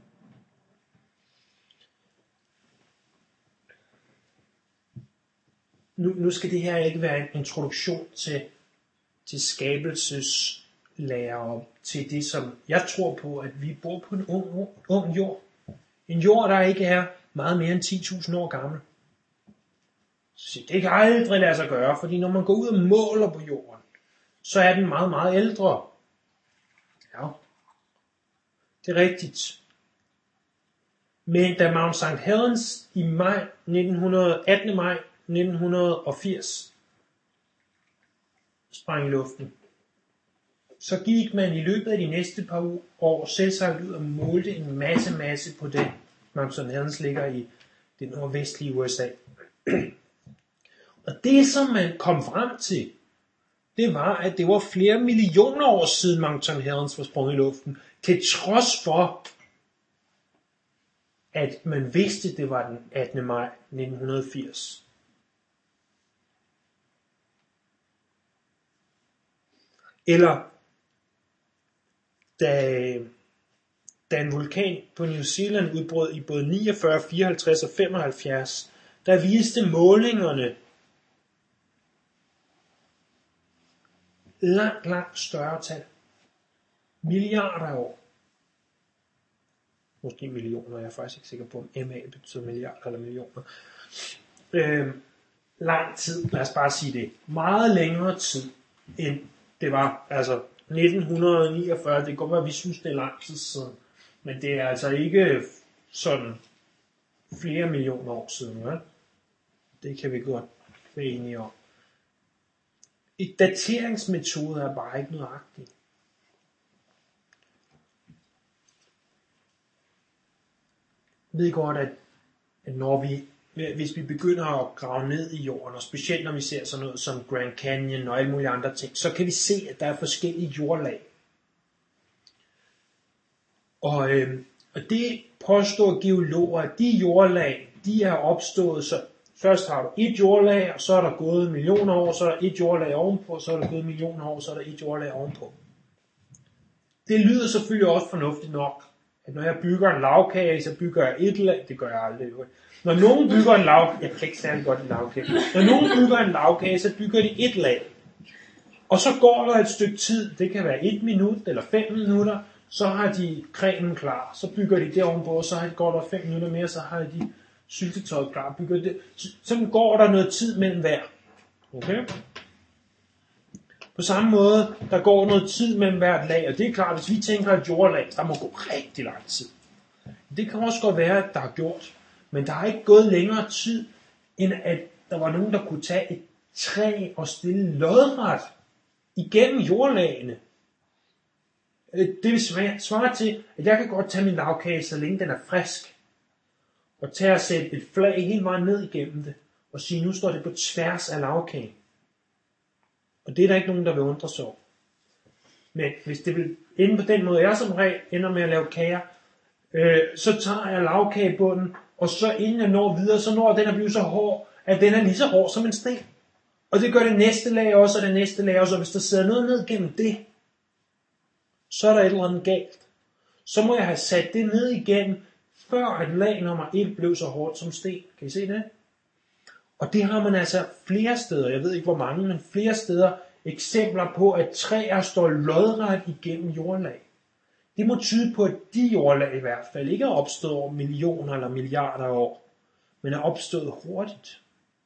Nu, nu skal det her ikke være en introduktion til, til skabelseslære og til det, som jeg tror på, at vi bor på en ung, ung jord. En jord, der ikke er meget mere end ti tusind år gammel. Så det kan aldrig lade sig gøre, fordi når man går ud og måler på jorden, så er den meget, meget ældre. Ja, det er rigtigt. Men da Mount Sankt Helens i maj attende maj nitten firs sprang i luften, så gik man i løbet af de næste par år selvsagt ud og målte en masse, masse på den Mount Saint Helens ligger i det nordvestlige U S A. Og det, som man kom frem til, det var, at det var flere millioner år siden Mount Saint Helens var sprunget i luften, til trods for, at man vidste, det var den attende maj nitten firs. Eller da, da en vulkan på New Zealand udbrød i både niogfyrre, fireoghalvtreds og femoghalvfjerds, der viste målingerne langt, langt større tal. Milliarder af år. Måske millioner, jeg er faktisk ikke sikker på, om M A betyder milliarder eller millioner. Øh, lang tid, lad os bare sige det. Meget længere tid, end det var, altså nitten niogfyrre, det kan godt være, at vi synes, det er lang tid siden. Men det er altså ikke sådan flere millioner år siden, ja? Det kan vi godt være enige om. Et dateringsmetode er bare ikke nøjagtigt. Jeg ved godt, at, at når vi, hvis vi begynder at grave ned i jorden, og specielt når vi ser sådan noget som Grand Canyon og alle mulige andre ting, så kan vi se, at der er forskellige jordlag. Og, øh, og det påstår geologer, at de jordlag, de er opstået, så først har du et jordlag, og så er der gået millioner år, så er der et jordlag ovenpå, så er der gået millioner år, så er der et jordlag ovenpå. Det lyder selvfølgelig også fornuftigt nok, at når jeg bygger en lavkage, så bygger jeg et lag, det gør jeg aldrig. Når nogen bygger en lavkage, jeg kan ikke særlig godt en lavkage, når nogen bygger en lavkage, så bygger de et lag. Og så går der et stykke tid, det kan være et minut eller fem minutter, så har de cremen klar, så bygger de det ovenpå, og så går der fem minutter mere, så har de syltetøjet klar, bygger det. Så går der noget tid mellem hver. Okay? På samme måde, der går noget tid mellem hvert lag, og det er klart, hvis vi tænker et jordlag, der må gå rigtig lang tid. Det kan også godt være, at der har gjort, men der har ikke gået længere tid, end at der var nogen, der kunne tage et træ og stille lodret igennem jordlagene. Det vil svare til, at jeg kan godt tage min lavkage, så længe den er frisk, og tage og sætte et flag hele vejen ned igennem det, og sige, nu står det på tværs af lavkagen. Og det er der ikke nogen, der vil undre sig over. Men hvis det vil ende på den måde, jeg som regel ender med at lave kager, øh, så tager jeg lavkagebunden, og så inden jeg når videre, så når den er blevet så hård, at den er lige så hård som en sten. Og det gør det næste lag også, og det næste lag også, og hvis der sidder noget ned gennem det, så er der et eller andet galt. Så må jeg have sat det ned igen, før at lag nummer et blev så hårdt som sten. Kan I se det? Og det har man altså flere steder, jeg ved ikke hvor mange, men flere steder eksempler på, at træer står lodret igennem jordlag. Det må tyde på, at de jordlag i hvert fald ikke er opstået over millioner eller milliarder af år, men er opstået hurtigt.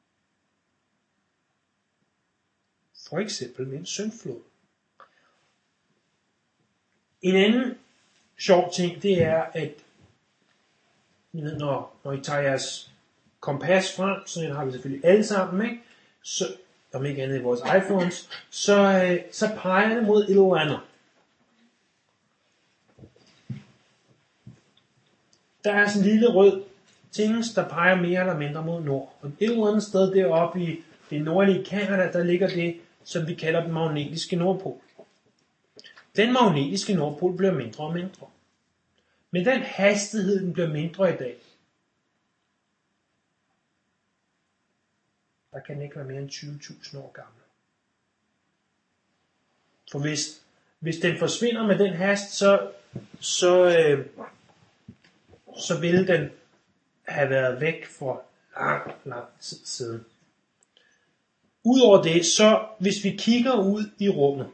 For eksempel med en syndflod. En anden sjov ting, det er, at når, når I tager jeres kompas frem, så har vi selvfølgelig alle sammen, ikke? Så, om ikke andet i vores iPhones, så, øh, så peger det mod et eller andet. Der er sådan en lille rød ting, der peger mere eller mindre mod nord. Og et eller andet sted deroppe i det nordlige Canada, der ligger det, som vi kalder den magnetiske nordpol. Den magnetiske nordpol bliver mindre og mindre. Men den hastighed, den bliver mindre i dag. Der kan den ikke være mere end tyve tusind år gammel. For hvis, hvis den forsvinder med den hast, så, så, øh, så ville den have været væk for lang, lang tid siden. Udover det, så hvis vi kigger ud i rummet,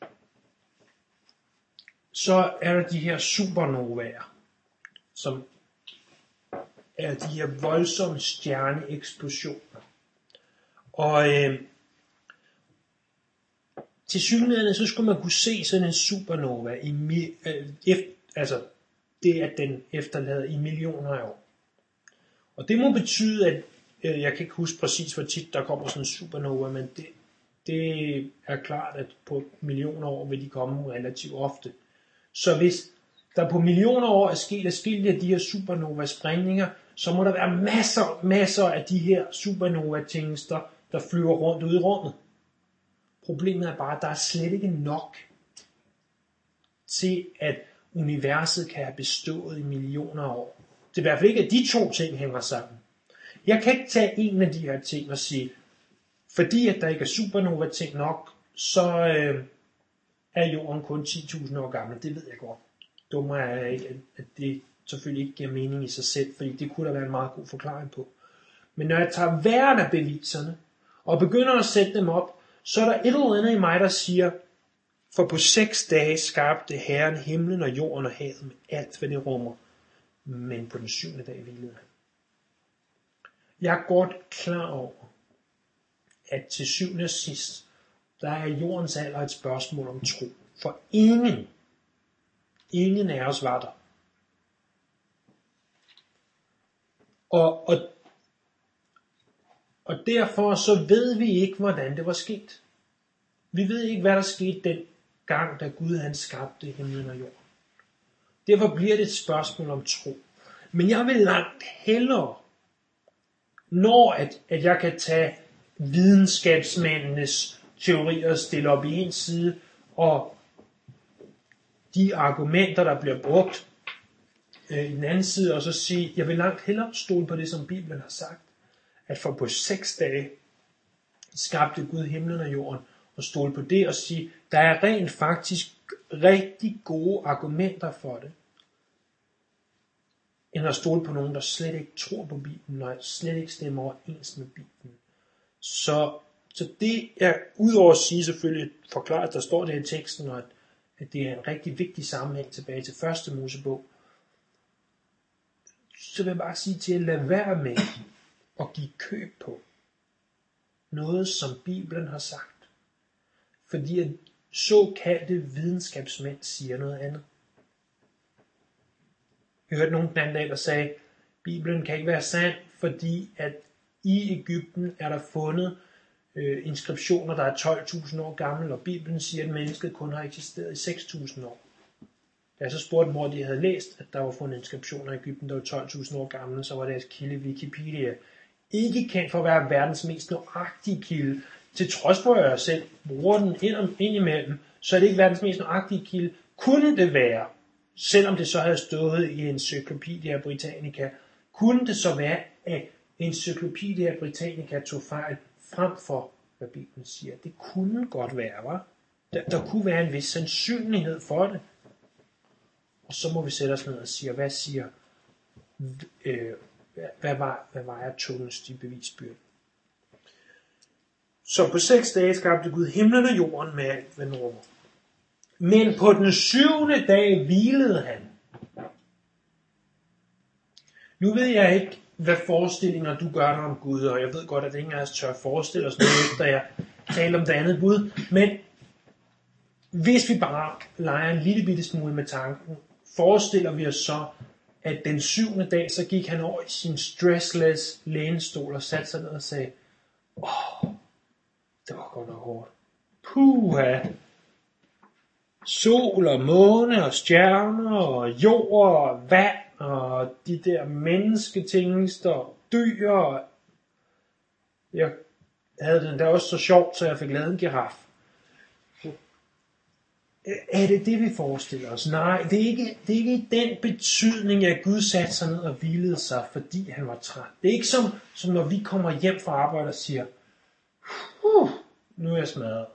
så er der de her supernovaer, som er de her voldsomme stjerneeksplosioner. Og øh, til synligheden, så skulle man kunne se sådan en supernova, i, øh, efter, altså det at den efterlader i millioner af år. Og det må betyde, at øh, jeg kan ikke huske præcis, hvor tit der kommer sådan en supernova, men det, Det er klart, at på millioner år vil de komme relativt ofte. Så hvis der på millioner år er sket adskillige af de her supernova-sprængninger, så må der være masser, masser af de her supernova-tingester, der flyver rundt ude i rummet. Problemet er bare, at der er slet ikke nok til, at universet kan have bestået i millioner af år. Det er i hvert fald ikke, at de to ting hænger sammen. Jeg kan ikke tage en af de her ting og sige, fordi at der ikke er supernova-ting nok, så øh, er jorden kun ti tusind år gammel. Det ved jeg godt. Dummer er jeg ikke, at det selvfølgelig ikke giver mening i sig selv, fordi det kunne der være en meget god forklaring på. Men når jeg tager hvert af beviserne, og begynder at sætte dem op, så er der et eller andet i mig, der siger, for på seks dage skabte Herren himlen og jorden og havet med alt, hvad det rummer. Men på den syvende dag hvilede han. Jeg er godt klar over, at til syvende og sidst, der er jordens alder et spørgsmål om tro. For ingen, ingen af os var der. Og, og, og derfor så ved vi ikke, hvordan det var sket. Vi ved ikke, hvad der skete den gang, da Gud han skabte himlen og jorden. Derfor bliver det et spørgsmål om tro. Men jeg vil langt hellere, når at, at jeg kan tage videnskabsmændenes teorier og stille op i en side, og de argumenter, der bliver brugt øh, i den anden side, og så sige, jeg vil langt hellere stole på det, som Bibelen har sagt, at for på seks dage skabte Gud himlen og jorden, og stole på det og sige, der er rent faktisk rigtig gode argumenter for det, end at stole på nogen, der slet ikke tror på Bibelen, og slet ikke stemmer overens med Bibelen. Så, så det er, udover at sige selvfølgelig, forklare, at der står det i teksten, og at, at det er en rigtig vigtig sammenhæng tilbage til første Mosebog, så vil jeg bare sige til at lade være med at give køb på noget, som Bibelen har sagt. Fordi at såkaldte videnskabsmænd siger noget andet. Jeg hørte nogen den anden dag, der sagde, at Bibelen kan ikke være sand, fordi at i Egypten er der fundet øh, inskriptioner, der er tolv tusind år gamle, og Bibelen siger, at mennesket kun har eksisteret i seks tusind år. Da jeg så spurgte dem, hvor de havde læst, at der var fundet inskriptioner i Egypten, der var tolv tusind år gamle, så var deres kilde Wikipedia. Ikke kendt for at være verdens mest nøjagtige kilde. Til trods for, at jeg selv bruger den ind imellem, så er det ikke verdens mest nøjagtige kilde. Kunne det være, selvom det så havde stået i Encyclopedia Britannica, kunne det så være, at Encyclopedia Britannica tog fejl frem for, hvad Bibelen siger? Det kunne godt være, hva'? Der, der kunne være en vis sandsynlighed for det. Og så må vi sætte os ned og sige, hvad siger, øh, hvad, var, hvad var jeg tungest i bevisbyrden? Så på seks dage skabte Gud himlen og jorden med alt, hvad den rummer. Men på den syvende dag hvilede han. Nu ved jeg ikke, hvad forestillinger du gør dig om Gud, og jeg ved godt, at ingen af os tør forestille os noget, efter jeg taler om det andet bud. Men hvis vi bare leger en lille bitte smule med tanken, forestiller vi os så, at den syvende dag, så gik han over i sin stressless lænestol og satte sig ned og sagde, åh, det var godt nok hårdt. Puha. Sol og måne og stjerner og jord og vand og de der mennesketingester og dyr. Og jeg havde den der også så sjovt, så jeg fik lavet en giraf. Er det det, vi forestiller os? Nej, det er ikke, det er ikke i den betydning, at Gud satte sig ned og hvilede sig, fordi han var træt. Det er ikke som, som når vi kommer hjem fra arbejde og siger, uh, nu er jeg smadret.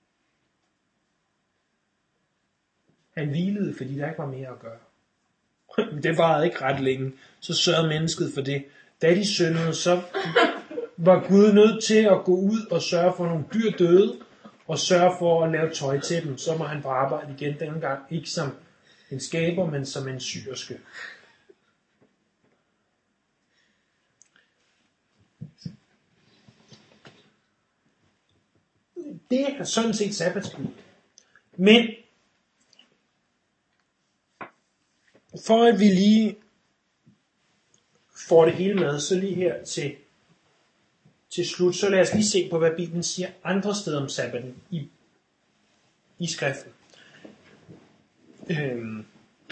Han hvilede, fordi der ikke var mere at gøre. Det varede ikke ret længe. Så sørgede mennesket for det. Da de syndede, så var Gud nødt til at gå ud og sørge for nogle dyr døde, og sørge for at lave tøj til dem. Så må han på arbejde igen denne gang. Ikke som en skaber, men som en syerske. Det er sådan set sabbatsbud. Men for at vi lige får det hele med, så lige her til til slut, så lad os lige se på, hvad Bibelen siger andre steder om sabbaten i, i skriften. Øhm,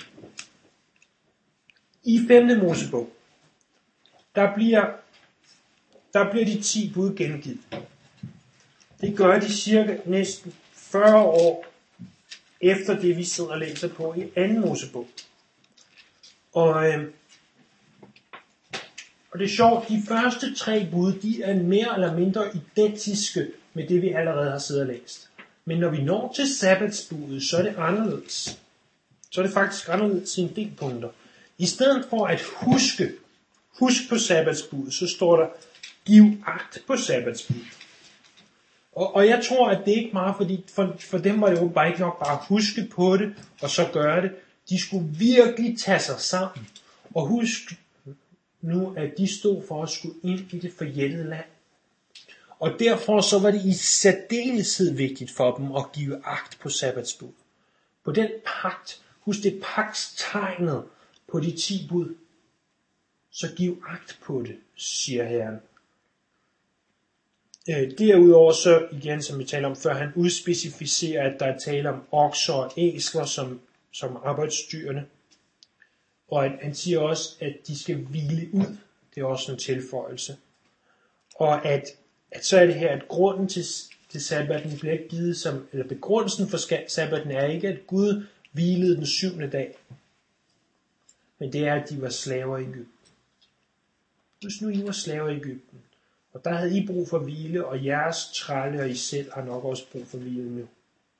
I femte Mosebog, der bliver, der bliver de ti bud gengivet. Det gør de cirka næsten fyrre år efter det, vi sidder og læser på i anden Mosebog. Og, øh, og det er sjovt, de første tre bud, de er mere eller mindre identiske med det, vi allerede har siddet og læst. Men når vi når til sabbatsbudet, så er det anderledes. Så er det faktisk anderledes i en del punkter. I stedet for at huske, husk på sabbatsbudet, så står der, giv agt på sabbatsbudet. Og, og jeg tror, at det ikke meget, fordi for, for dem var det jo bare ikke nok bare at huske på det, og så gøre det. De skulle virkelig tage sig sammen. Og husk nu, at de stod for at skulle ind i det forjættede land. Og derfor så var det i særdeleshed vigtigt for dem at give agt på sabbatsbud. På den pagt, husk det pagtstegnet på de ti bud. Så giv agt på det, siger Herren. Derudover så, igen som vi taler om før, han udspecificerer, at der er tale om okser og æsler som, som arbejdsdyrene. Og at, han siger også, at de skal hvile ud. Det er også en tilføjelse. Og at, at så er det her, at grunden til, til sabbaten bliver ikke givet som, eller begrundelsen for sabbaten er ikke, at Gud hvilede den syvende dag. Men det er, at de var slaver i Egypten. Hvis nu I var slaver i Egypten, og der havde I brug for hvile, og jeres trælle og I selv har nok også brug for hvile nu.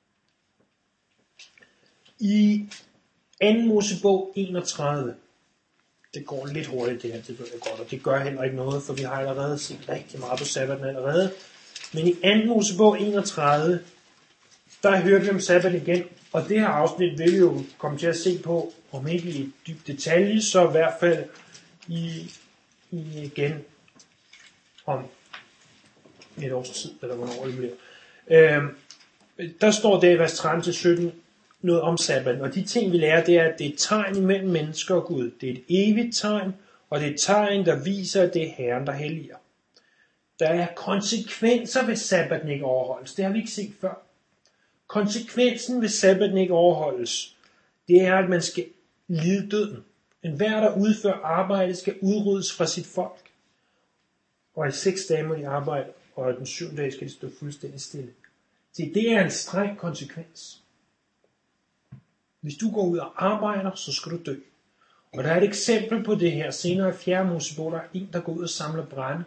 I anden Mosebog enogtredive, det går lidt hurtigt det her, det ved jeg godt, og det gør heller ikke noget, for vi har allerede set rigtig meget på sabbaten allerede. Men i anden Mosebog enogtredive, der hører vi om sabbat igen, og det her afsnit vil vi jo komme til at se på, om ikke i dyb detalje, så i hvert fald i, i igen om et års tid, eller hvornår det bliver. Øhm, der står det i vers tretten til sytten noget om sabbaten, og de ting vi lærer, det er, at det er et tegn imellem mennesker og Gud. Det er et evigt tegn, og det er et tegn, der viser, at det er Herren, der helliger. Der er konsekvenser, hvis sabbaten ikke overholdes. Det har vi ikke set før. Konsekvensen, hvis sabbaten ikke overholdes, det er, at man skal lide døden. En hver, der udfører arbejde, skal udryddes fra sit folk. Og i seks dage må de arbejde, og den syvende dag skal de stå fuldstændig stille. Så det er en streng konsekvens. Hvis du går ud og arbejder, så skal du dø. Og der er et eksempel på det her. Senere i fjerde Mosebog, der er en, der går ud og samler brænde.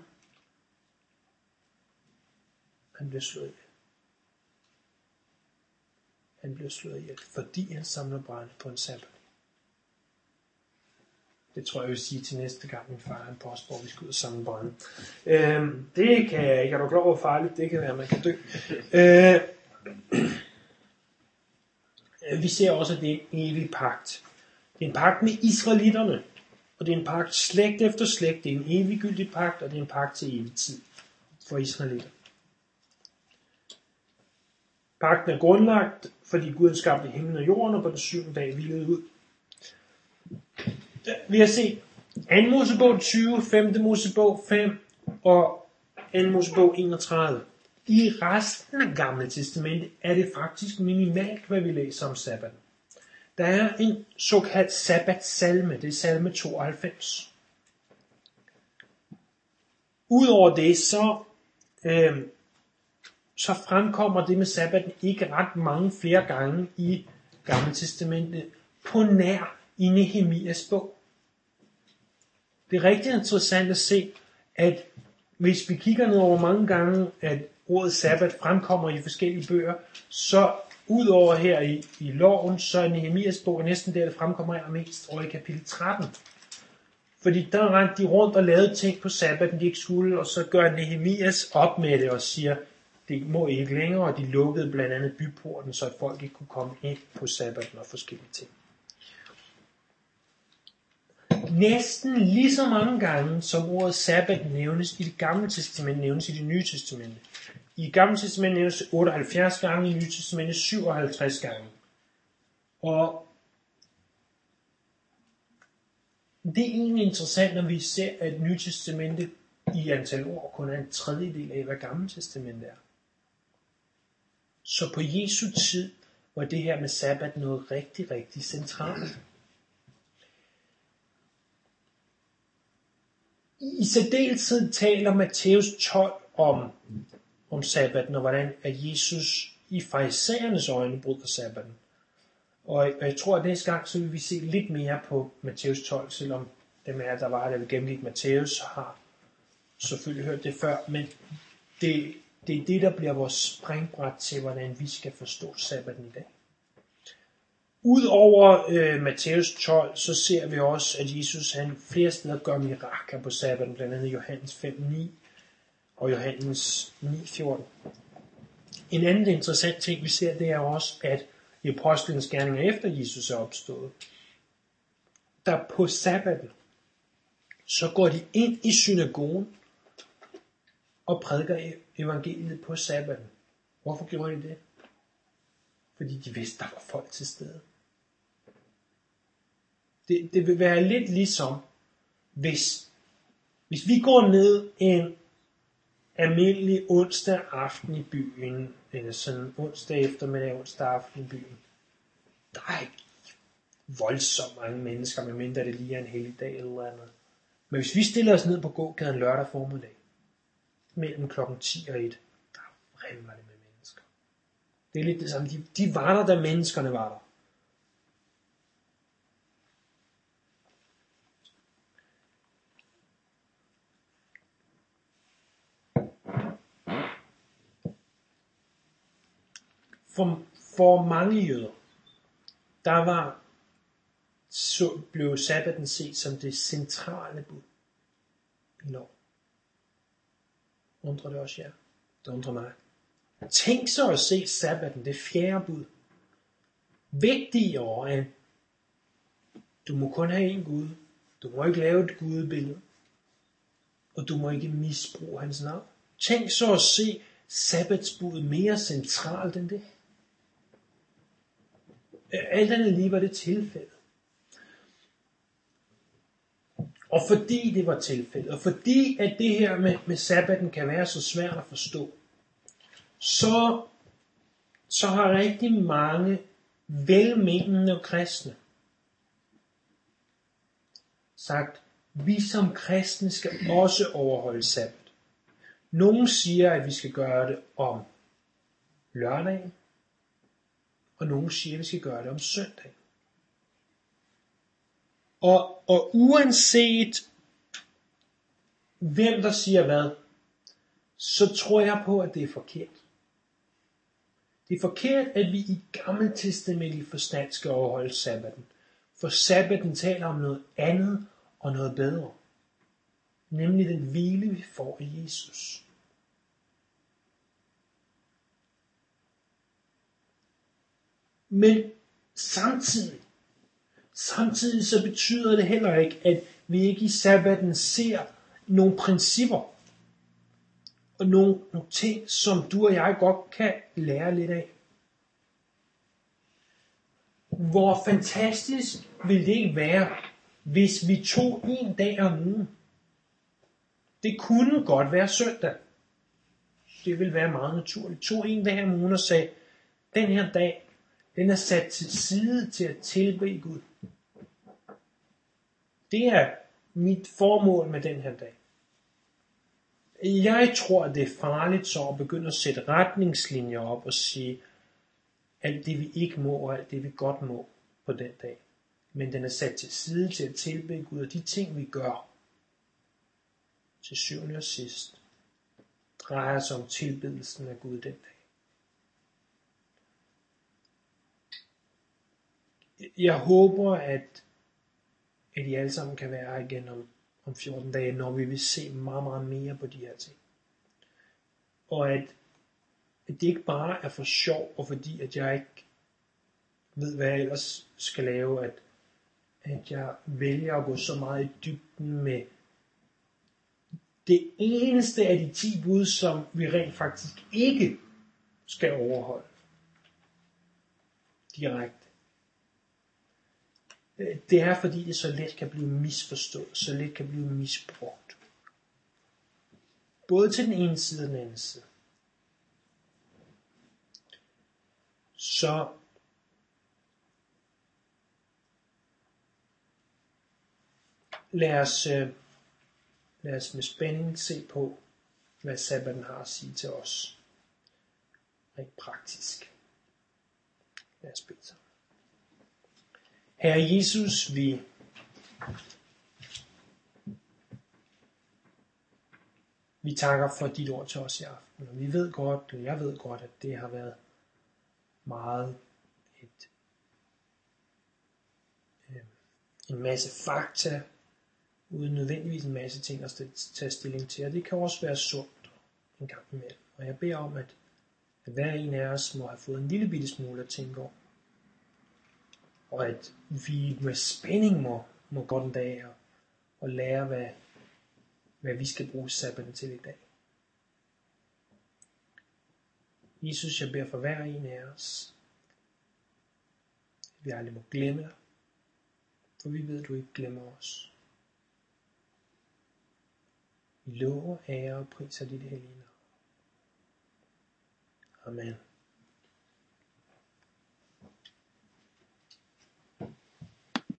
Han bliver slået ihjel. Han bliver slået ihjel, fordi han samler brænde på en sabbat. Det tror jeg, jeg vil sige til næste gang, min far han påstår, at vi skal ud og samle brænde. Øhm, det kan jeg ikke. Er du klar over, hvor farligt det kan være, at man kan dø? Øh, vi ser også, at det er en evig pagt. Det er en pagt med israelitterne, og det er en pagt slægt efter slægt. Det er en eviggyldig pagt, og det er en pagt til evig tid for israelitter. Pagten er grundlagt, fordi Gud skabte himlen og jorden, og på den syvende dag hvilede ud. Vi har set anden Mosebog tyve, femte Mosebog fem og anden Mosebog enogtredive. I resten af Gamle Testamentet er det faktisk minimalt, hvad vi læser om sabbaten. Der er en såkaldt sabbatsalme, det er salme tooghalvfems. Udover det, så, øh, så fremkommer det med sabbaten ikke ret mange flere gange i Gamle Testamentet, på nær i Nehemias bog. Det er rigtig interessant at se, at hvis vi kigger ned over mange gange, at ordet sabbat fremkommer i forskellige bøger, så udover her i, i loven, så er Nehemias bog næsten der, det fremkommer allermest over i kapitel tretten. Fordi der rendte de rundt og lavede ting på sabbaten, de ikke skulle, og så gør Nehemias op med det og siger, det må ikke længere, og de lukkede blandt andet byporten, så at folk ikke kunne komme ind på sabbaten og forskellige ting. Næsten lige så mange gange, som ordet sabbat nævnes i det gamle testament, nævnes i det nye testamente. I det gamle testament nævnes det otteoghalvfjerds gange, i det nye testamente syvoghalvtreds gange. Og det er egentlig interessant, når vi ser, at Nye Testamente i antal ord kun er en tredjedel af, hvad Gamle Testament er. Så på Jesu tid var det her med sabbat noget rigtig, rigtig centralt. I særdeleshed taler Matthæus tolv om, om sabbaten, og hvordan at Jesus i farisæernes øjne bryder sabbaten. Og, og jeg tror, at næste gang, så vil vi se lidt mere på Matthæus tolv, selvom dem af der var, der vi gennemgik Matthæus, har selvfølgelig hørt det før, men det, det er det, der bliver vores springbræt til, hvordan vi skal forstå sabbaten i dag. Udover øh, Matthæus tolv, så ser vi også, at Jesus han flere steder gør mirakler på sabbaten, blandt andet Johannes fem ni og Johannes ni fjorten. En anden interessant ting, vi ser, det er også, at i apostlenes gerninger efter Jesus er opstået, der på sabbaten, så går de ind i synagogen og prædiker evangeliet på sabbaten. Hvorfor gjorde de det? Fordi de vidste, der var folk til stede. Det, det vil være lidt ligesom, hvis, hvis vi går ned en almindelig onsdag aften i byen, eller sådan onsdag eftermiddag, onsdag aften i byen. Der er ikke voldsomt mange mennesker, medmindre det lige er en hellig dag eller andet. Men hvis vi stiller os ned på gågaden lørdag formiddag, mellem klokken ti og et, der vrimler det med mennesker. Det er lidt det samme. De, de var der, da menneskerne var der. For, for mange jøder, der var, så blev sabbaten set som det centrale bud i lov. Undrer det også jer? Det undrer mig. Tænk så at se sabbaten, det fjerde bud. Vigtigere end, du må kun have en Gud, du må ikke lave et gudebillede, og du må ikke misbruge hans navn. Tænk så at se sabbatsbuddet mere centralt end det. Alt andet lige var det tilfældet. Og fordi det var tilfældet, og fordi at det her med, med sabbaten kan være så svært at forstå, så, så har rigtig mange velmenende kristne sagt, vi som kristne skal også overholde sabbat. Nogle siger, at vi skal gøre det om lørdagen, og nogle siger, at vi skal gøre det om søndagen. Og, og uanset hvem der siger hvad, så tror jeg på, at det er forkert. Det er forkert, at vi i gammeltestamentlig forstand skal overholde sabbaten. For sabbaten taler om noget andet og noget bedre. Nemlig den hvile, vi får i Jesus. Men samtidig, samtidig så betyder det heller ikke, at vi ikke i sabbaten ser nogle principper og nogle, nogle ting, som du og jeg godt kan lære lidt af. Hvor fantastisk vil det ikke være, hvis vi tog en dag om ugen. Det kunne godt være søndag. Det ville være meget naturligt. Tog en dag om ugen og sagde, den her dag, den er sat til side til at tilbede Gud. Det er mit formål med den her dag. Jeg tror, at det er farligt så at begynde at sætte retningslinjer op og sige, alt det vi ikke må, og alt det vi godt må på den dag. Men den er sat til side til at tilbede Gud, og de ting vi gør, til syvende og sidst, drejer sig om tilbedelsen af Gud den dag. Jeg håber, at, at I alle sammen kan være her igen om, om fjorten dage, når vi vil se meget, meget mere på de her ting. Og at, at det ikke bare er for sjov, og fordi at jeg ikke ved, hvad jeg ellers skal lave, at, at jeg vælger at gå så meget i dybden med det eneste af de ti bud, som vi rent faktisk ikke skal overholde direkte. Det er fordi det så let kan blive misforstået, så let kan blive misbrugt. både til den ene side og den anden side. Så lad os, lad os med spænding se på, hvad sabbaten har at sige til os. Rent praktisk. Lad os bede sammen. Herre Jesus, vi vi takker for dit ord til os i aften. Og vi ved godt, og jeg ved godt, at det har været meget et, øh, en masse fakta, uden nødvendigvis en masse ting at tage stilling til. Og det kan også være sundt en gang imellem. Og jeg beder om, at, at hver en af os må have fået en lille bitte smule at tænke over. Og at vi med spænding må, må gå den dag og, og lære, hvad, hvad vi skal bruge sabbaten til i dag. Jesus, jeg beder for hver en af os, at vi aldrig må glemme dig, for vi ved, at du ikke glemmer os. Vi lover, ære og priser dit hellige navn. Amen.